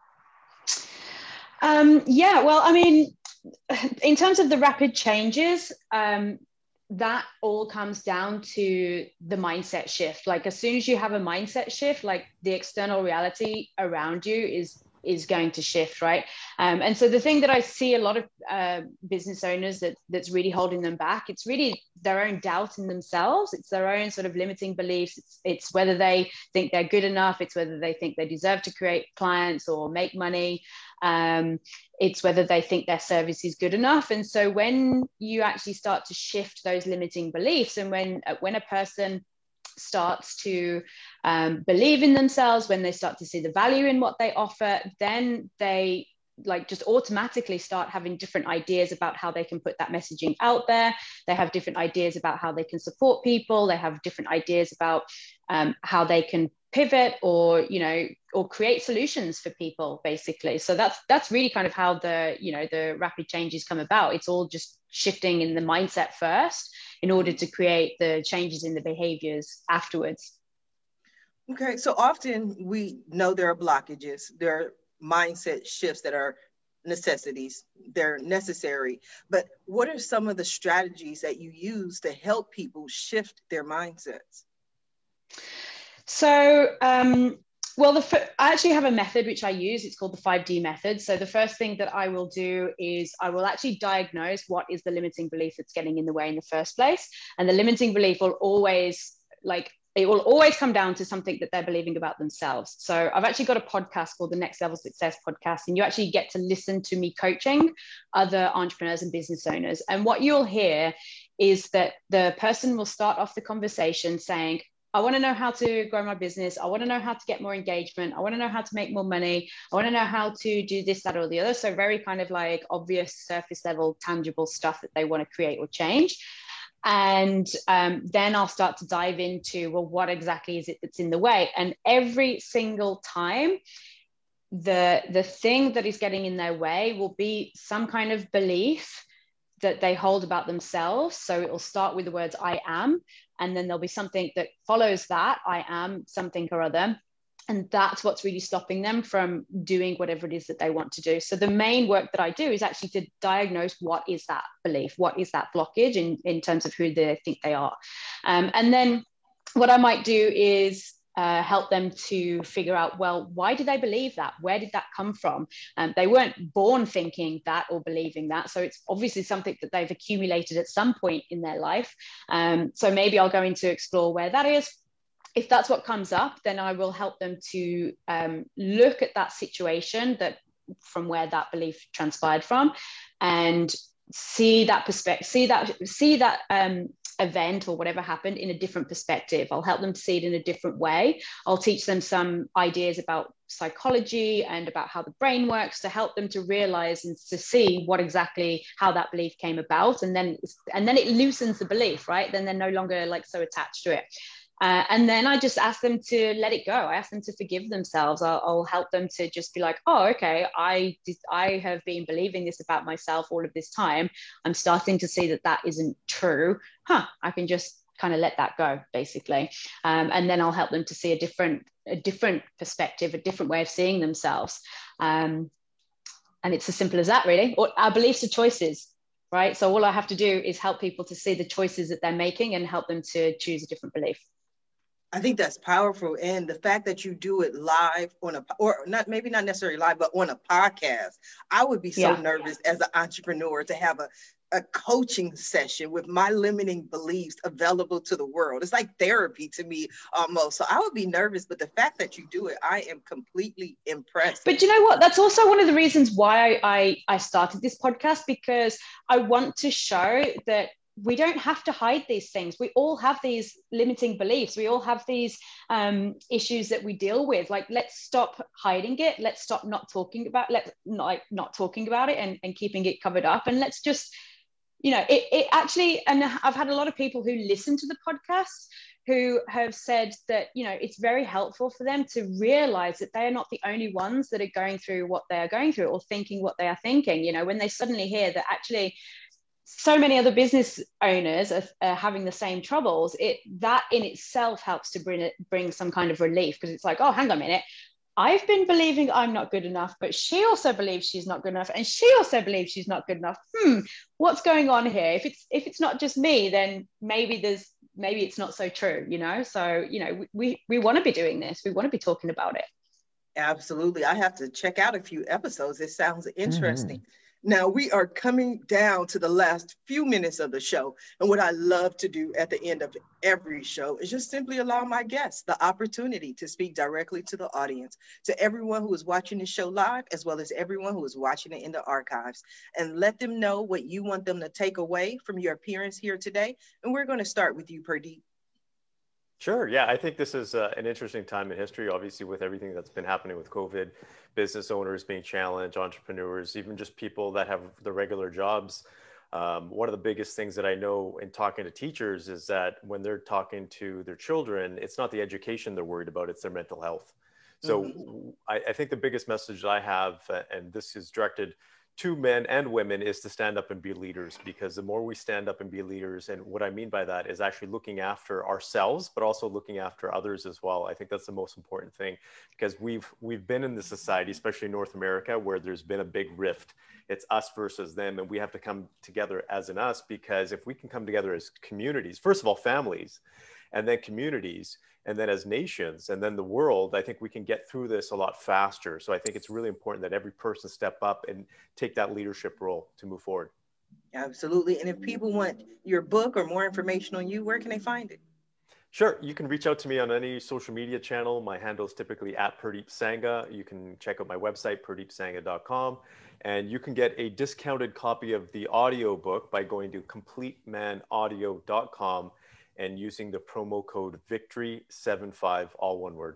Um, yeah, well, I mean, in terms of the rapid changes, um, that all comes down to the mindset shift. Like as soon as you have a mindset shift, like the external reality around you is is going to shift, right? Um, and so the thing that I see a lot of uh, business owners that that's really holding them back, it's really their own doubt in themselves. It's their own sort of limiting beliefs. It's, it's whether they think they're good enough. It's whether they think they deserve to create clients or make money. Um, it's whether they think their service is good enough. And so when you actually start to shift those limiting beliefs, and when when a person starts to um, believe in themselves, when they start to see the value in what they offer, then they like just automatically start having different ideas about how they can put that messaging out there. They have different ideas about how they can support people. They have different ideas about um, how they can pivot or, you know, or create solutions for people, basically. So that's that's really kind of how the, you know, the rapid changes come about. It's all just shifting in the mindset first in order to create the changes in the behaviors afterwards. Okay, so often we know there are blockages, there are mindset shifts that are necessities, they're necessary, but what are some of the strategies that you use to help people shift their mindsets? So, um, well, the, I actually have a method which I use. It's called the five D method. So the first thing that I will do is I will actually diagnose what is the limiting belief that's getting in the way in the first place. And the limiting belief will always, like, it will always come down to something that they're believing about themselves. So I've actually got a podcast called the Next Level Success Podcast, and you actually get to listen to me coaching other entrepreneurs and business owners. And what you'll hear is that the person will start off the conversation saying, I want to know how to grow my business. I want to know how to get more engagement. I want to know how to make more money. I want to know how to do this, that, or the other. So very kind of like obvious surface level, tangible stuff that they want to create or change. And um, then I'll start to dive into, well, what exactly is it that's in the way? And every single time, the, the thing that is getting in their way will be some kind of belief that they hold about themselves. So it will start with the words I am, and then there'll be something that follows that, I am something or other. And that's what's really stopping them from doing whatever it is that they want to do. So the main work that I do is actually to diagnose what is that belief, what is that blockage in, in terms of who they think they are. Um, and then what I might do is Uh, help them to figure out, well, why did they believe that? Where did that come from? Um, they weren't born thinking that or believing that. So it's obviously something that they've accumulated at some point in their life. Um, so maybe I'll go into explore where that is. If that's what comes up, then I will help them to um, look at that situation that from where that belief transpired from, and see that perspective, see that, see that, um, event or whatever happened in a different perspective. I'll help them to see it in a different way. I'll teach them some ideas about psychology and about how the brain works to help them to realize and to see what exactly how that belief came about. And then, and then it loosens the belief, right? Then they're no longer like so attached to it. Uh, and then I just ask them to let it go. I ask them to forgive themselves. I'll, I'll help them to just be like, oh, okay, I, I have been believing this about myself all of this time. I'm starting to see that that isn't true. Huh, I can just kind of let that go, basically. Um, and then I'll help them to see a different, a different perspective, a different way of seeing themselves. Um, and it's as simple as that, really. Or our beliefs are choices, right? So all I have to do is help people to see the choices that they're making and help them to choose a different belief. I think that's powerful. And the fact that you do it live on a, or not, maybe not necessarily live, but on a podcast, I would be so yeah. nervous as an entrepreneur to have a, a coaching session with my limiting beliefs available to the world. It's like therapy to me almost. So I would be nervous, but the fact that you do it, I am completely impressed. But you know what? That's also one of the reasons why I, I, I started this podcast, because I want to show that we don't have to hide these things. We all have these limiting beliefs. We all have these um, issues that we deal with. Like, let's stop hiding it. Let's stop not talking about, let's not, like, not talking about it and, and keeping it covered up. And let's just, you know, it, it actually, and I've had a lot of people who listen to the podcast who have said that, you know, it's very helpful for them to realize that they are not the only ones that are going through what they are going through or thinking what they are thinking. You know, when they suddenly hear that actually so many other business owners are, are having the same troubles, it that in itself helps to bring it bring some kind of relief, because it's like, oh, hang on a minute, I've been believing I'm not good enough, but she also believes she's not good enough, and she also believes she's not good enough. Hmm, what's going on here? If it's if it's not just me, then maybe there's maybe it's not so true, you know. So, you know, we we, we want to be doing this. We want to be talking about it. Absolutely. I have to check out a few episodes. It sounds interesting. Mm-hmm. Now, we are coming down to the last few minutes of the show. And what I love to do at the end of every show is just simply allow my guests the opportunity to speak directly to the audience, to everyone who is watching the show live, as well as everyone who is watching it in the archives, and let them know what you want them to take away from your appearance here today. And we're going to start with you, Pardeep. Sure. Yeah, I think this is uh, an interesting time in history, obviously, with everything that's been happening with COVID, business owners being challenged, entrepreneurs, even just people that have the regular jobs. Um, one of the biggest things that I know in talking to teachers is that when they're talking to their children, it's not the education they're worried about, it's their mental health. So mm-hmm. I, I think the biggest message that I have, uh, and this is directed to men and women, is to stand up and be leaders, because the more we stand up and be leaders, and what I mean by that is actually looking after ourselves, but also looking after others as well. I think that's the most important thing, because we've we've been in this society, especially in North America, where there's been a big rift. It's us versus them, and we have to come together as an us, because if we can come together as communities, first of all, families, and then communities, and then as nations, and then the world, I think we can get through this a lot faster. So I think it's really important that every person step up and take that leadership role to move forward. Absolutely. And if people want your book or more information on you, where can they find it? Sure. You can reach out to me on any social media channel. My handle is typically at Pardeep Sangha. You can check out my website, pardeep sangha dot com. And you can get a discounted copy of the audio book by going to complete man audio dot com and using the promo code victory seventy-five, all one word.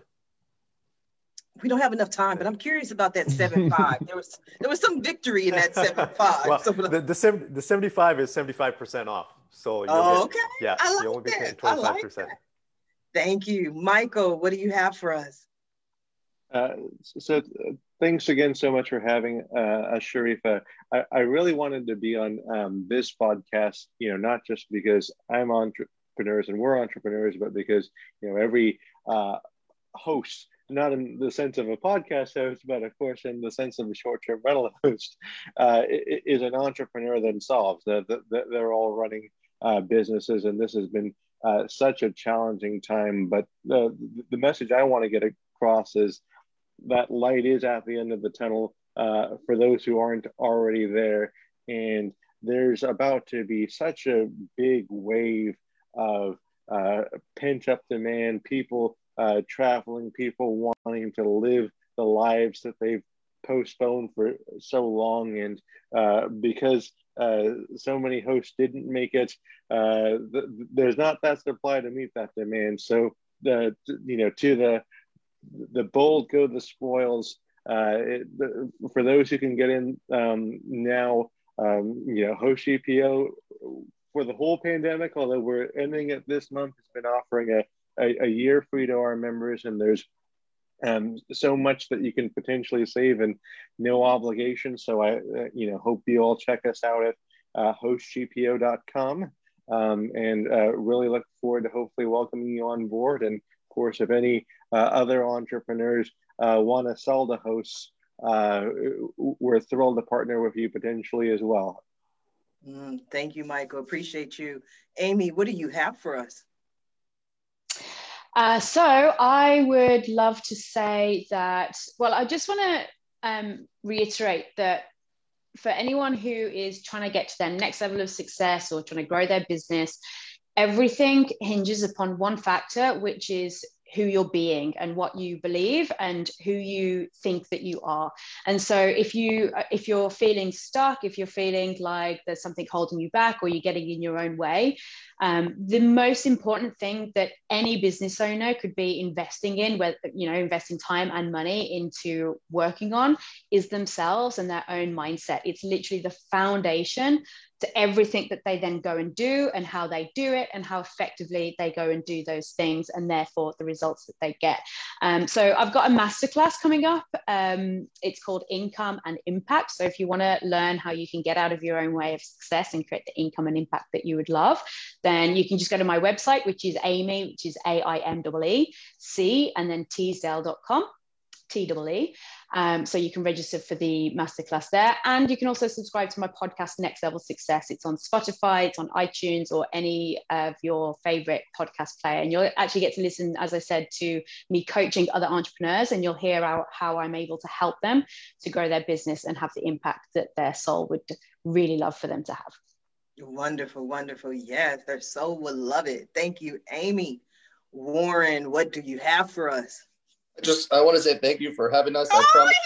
We don't have enough time, but I'm curious about that seven five. There was there was some victory in that seven five. Well, so, the the, seven, the seventy-five is seventy-five percent off. So you'll oh, get, okay. Yeah, I like you'll only be paying that. twenty-five percent. I like that. Thank you. Michael, what do you have for us? Uh, so thanks again so much for having uh, us, Sharifa. I, I really wanted to be on um, this podcast, you know, not just because I'm entrepreneurs and we're entrepreneurs, but because, you know, every uh, host, not in the sense of a podcast host, but of course in the sense of a short-term rental host, uh, is an entrepreneur themselves. They're, they're all running uh, businesses, and this has been uh, such a challenging time. But the, the message I want to get across is that light is at the end of the tunnel uh, for those who aren't already there. And there's about to be such a big wave of uh, pent-up demand, people uh, traveling, people wanting to live the lives that they've postponed for so long. And uh, because uh, so many hosts didn't make it, uh, th- there's not that supply to meet that demand. So, the you know, to the the bold go the spoils. Uh, it, the, for those who can get in um, now, um, you know, Host G P O for the whole pandemic, although we're ending it this month, has been offering a, a, a year free to our members, and there's um, so much that you can potentially save and no obligation. So I, uh, you know, hope you all check us out at uh, host g p o dot com, um, and uh, really look forward to hopefully welcoming you on board. And of course, if any uh, other entrepreneurs uh, want to sell to hosts, uh, we're thrilled to partner with you potentially as well. Mm, thank you, Michael. Appreciate you. Amy, what do you have for us? Uh, so I would love to say that, well, I just want to um, reiterate that for anyone who is trying to get to their next level of success or trying to grow their business, everything hinges upon one factor, which is who you're being and what you believe and who you think that you are. And so if you if you're feeling stuck, if you're feeling like there's something holding you back or you're getting in your own way, um, the most important thing that any business owner could be investing in, whether, you know, investing time and money into working on, is themselves and their own mindset. It's literally the foundation to everything that they then go and do and how they do it and how effectively they go and do those things, and therefore the results that they get. Um, so I've got a masterclass coming up. Um, it's called Income and Impact. So if you want to learn how you can get out of your own way of success and create the income and impact that you would love, then you can just go to my website, which is Amy, which is A I M E E, C, and then teasdale dot com. T E E. Um, so you can register for the masterclass there. And you can also subscribe to my podcast, Next Level Success. It's on Spotify, it's on iTunes, or any of your favorite podcast player. And you'll actually get to listen, as I said, to me coaching other entrepreneurs, and you'll hear how, how I'm able to help them to grow their business and have the impact that their soul would really love for them to have. Wonderful, wonderful. Yes, their soul would love it. Thank you, Amy. Warren, what do you have for us? Just, I want to say thank you for having us. Oh, I promise.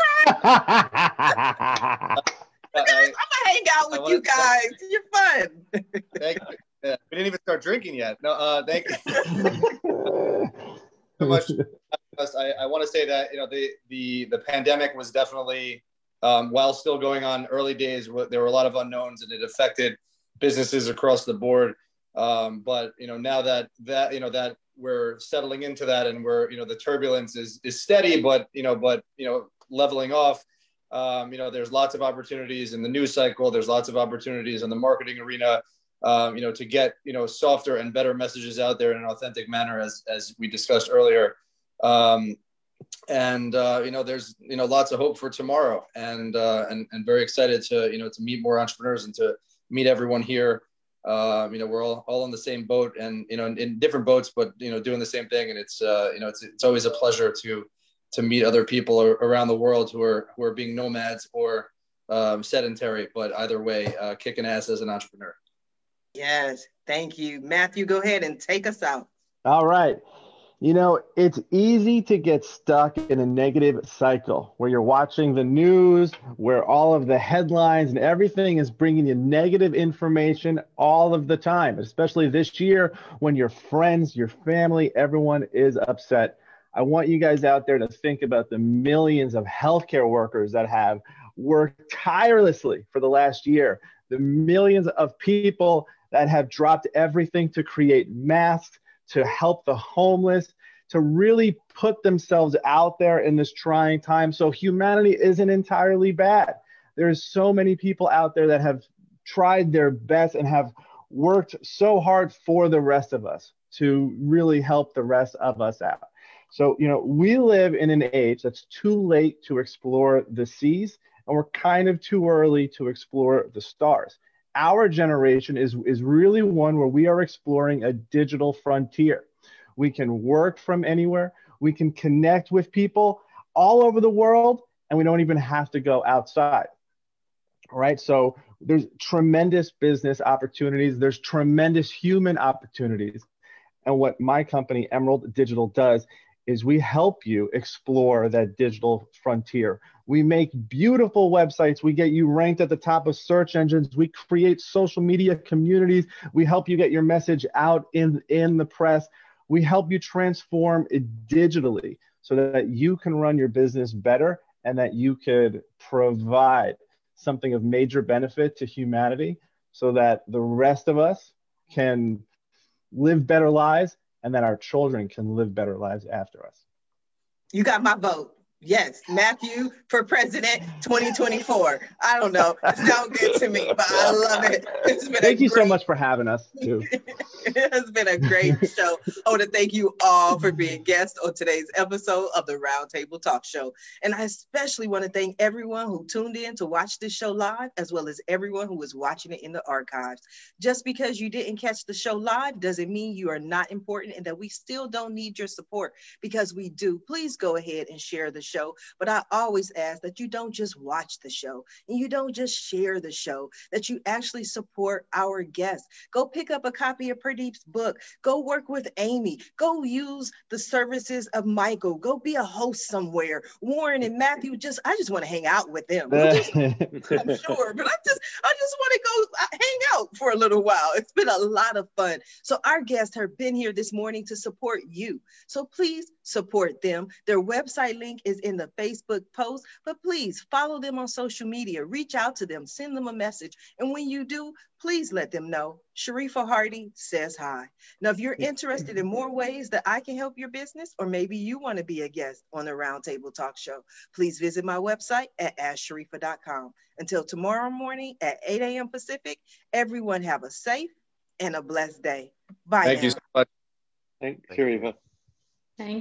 I, I'm gonna hang out with you guys. You're fun. Thank you. Yeah, we didn't even start drinking yet. No, uh, thank you so much. I, I want to say that, you know, the the the pandemic was definitely, um, while still going on, early days, there were a lot of unknowns, and it affected businesses across the board. Um, but you know, now that that you know that. we're settling into that, and we're, you know, the turbulence is is steady, but you know, but you know, leveling off. Um, you know, there's lots of opportunities in the news cycle. There's lots of opportunities in the marketing arena. Um, you know, to get, you know, softer and better messages out there in an authentic manner, as as we discussed earlier. Um, and uh, you know, there's, you know, lots of hope for tomorrow, and uh, and and very excited to, you know, to meet more entrepreneurs and to meet everyone here. Um, you know, we're all, all on the same boat, and, you know, in, in different boats, but, you know, doing the same thing. And it's, uh, you know, it's, it's always a pleasure to, to meet other people around the world who are, who are being nomads or um, sedentary, but either way, uh, kicking ass as an entrepreneur. Yes. Thank you. Matthew, go ahead and take us out. All right. You know, it's easy to get stuck in a negative cycle where you're watching the news, where all of the headlines and everything is bringing you negative information all of the time, especially this year when your friends, your family, everyone is upset. I want you guys out there to think about the millions of healthcare workers that have worked tirelessly for the last year, the millions of people that have dropped everything to create masks, to help the homeless, to really put themselves out there in this trying time. So humanity isn't entirely bad. There's so many people out there that have tried their best and have worked so hard for the rest of us to really help the rest of us out. So, you know, we live in an age that's too late to explore the seas, and we're kind of too early to explore the stars. Our generation is, is really one where we are exploring a digital frontier. We can work from anywhere. We can connect with people all over the world, and we don't even have to go outside. All right. So there's tremendous business opportunities. There's tremendous human opportunities. And what my company, Emerald Digital, does is we help you explore that digital frontier. We make beautiful websites. We get you ranked at the top of search engines. We create social media communities. We help you get your message out in, in the press. We help you transform it digitally so that you can run your business better and that you could provide something of major benefit to humanity so that the rest of us can live better lives and that our children can live better lives after us. You got my vote. Yes, Matthew for president twenty twenty-four. I don't know. It sounds good to me, but I love it. It's been thank you great... so much for having us, too. It has been a great show. I want to thank you all for being guests on today's episode of the Roundtable Talk Show. And I especially want to thank everyone who tuned in to watch this show live, as well as everyone who is watching it in the archives. Just because you didn't catch the show live doesn't mean you are not important and that we still don't need your support, because we do. Please go ahead and share the show. But I always ask that you don't just watch the show and you don't just share the show, that you actually support our guests. Go pick up a copy of Pradeep's book. Go work with Amy. Go use the services of Michael. Go be a host somewhere. Warren and Matthew, just I just want to hang out with them. Just, I'm sure, but I just I just want to go hang out for a little while. It's been a lot of fun. So our guests have been here this morning to support you. So please support them. Their website link is in the Facebook post, but please follow them on social media. Reach out to them, send them a message. And when you do, please let them know Sharifa Hardy says hi. Now, if you're interested in more ways that I can help your business, or maybe you want to be a guest on the Roundtable Talk Show, please visit my website at ask sharifa dot com. Until tomorrow morning at eight a.m. Pacific, everyone have a safe and a blessed day. Bye. Thank now. you so much. Thanks, Sharifa.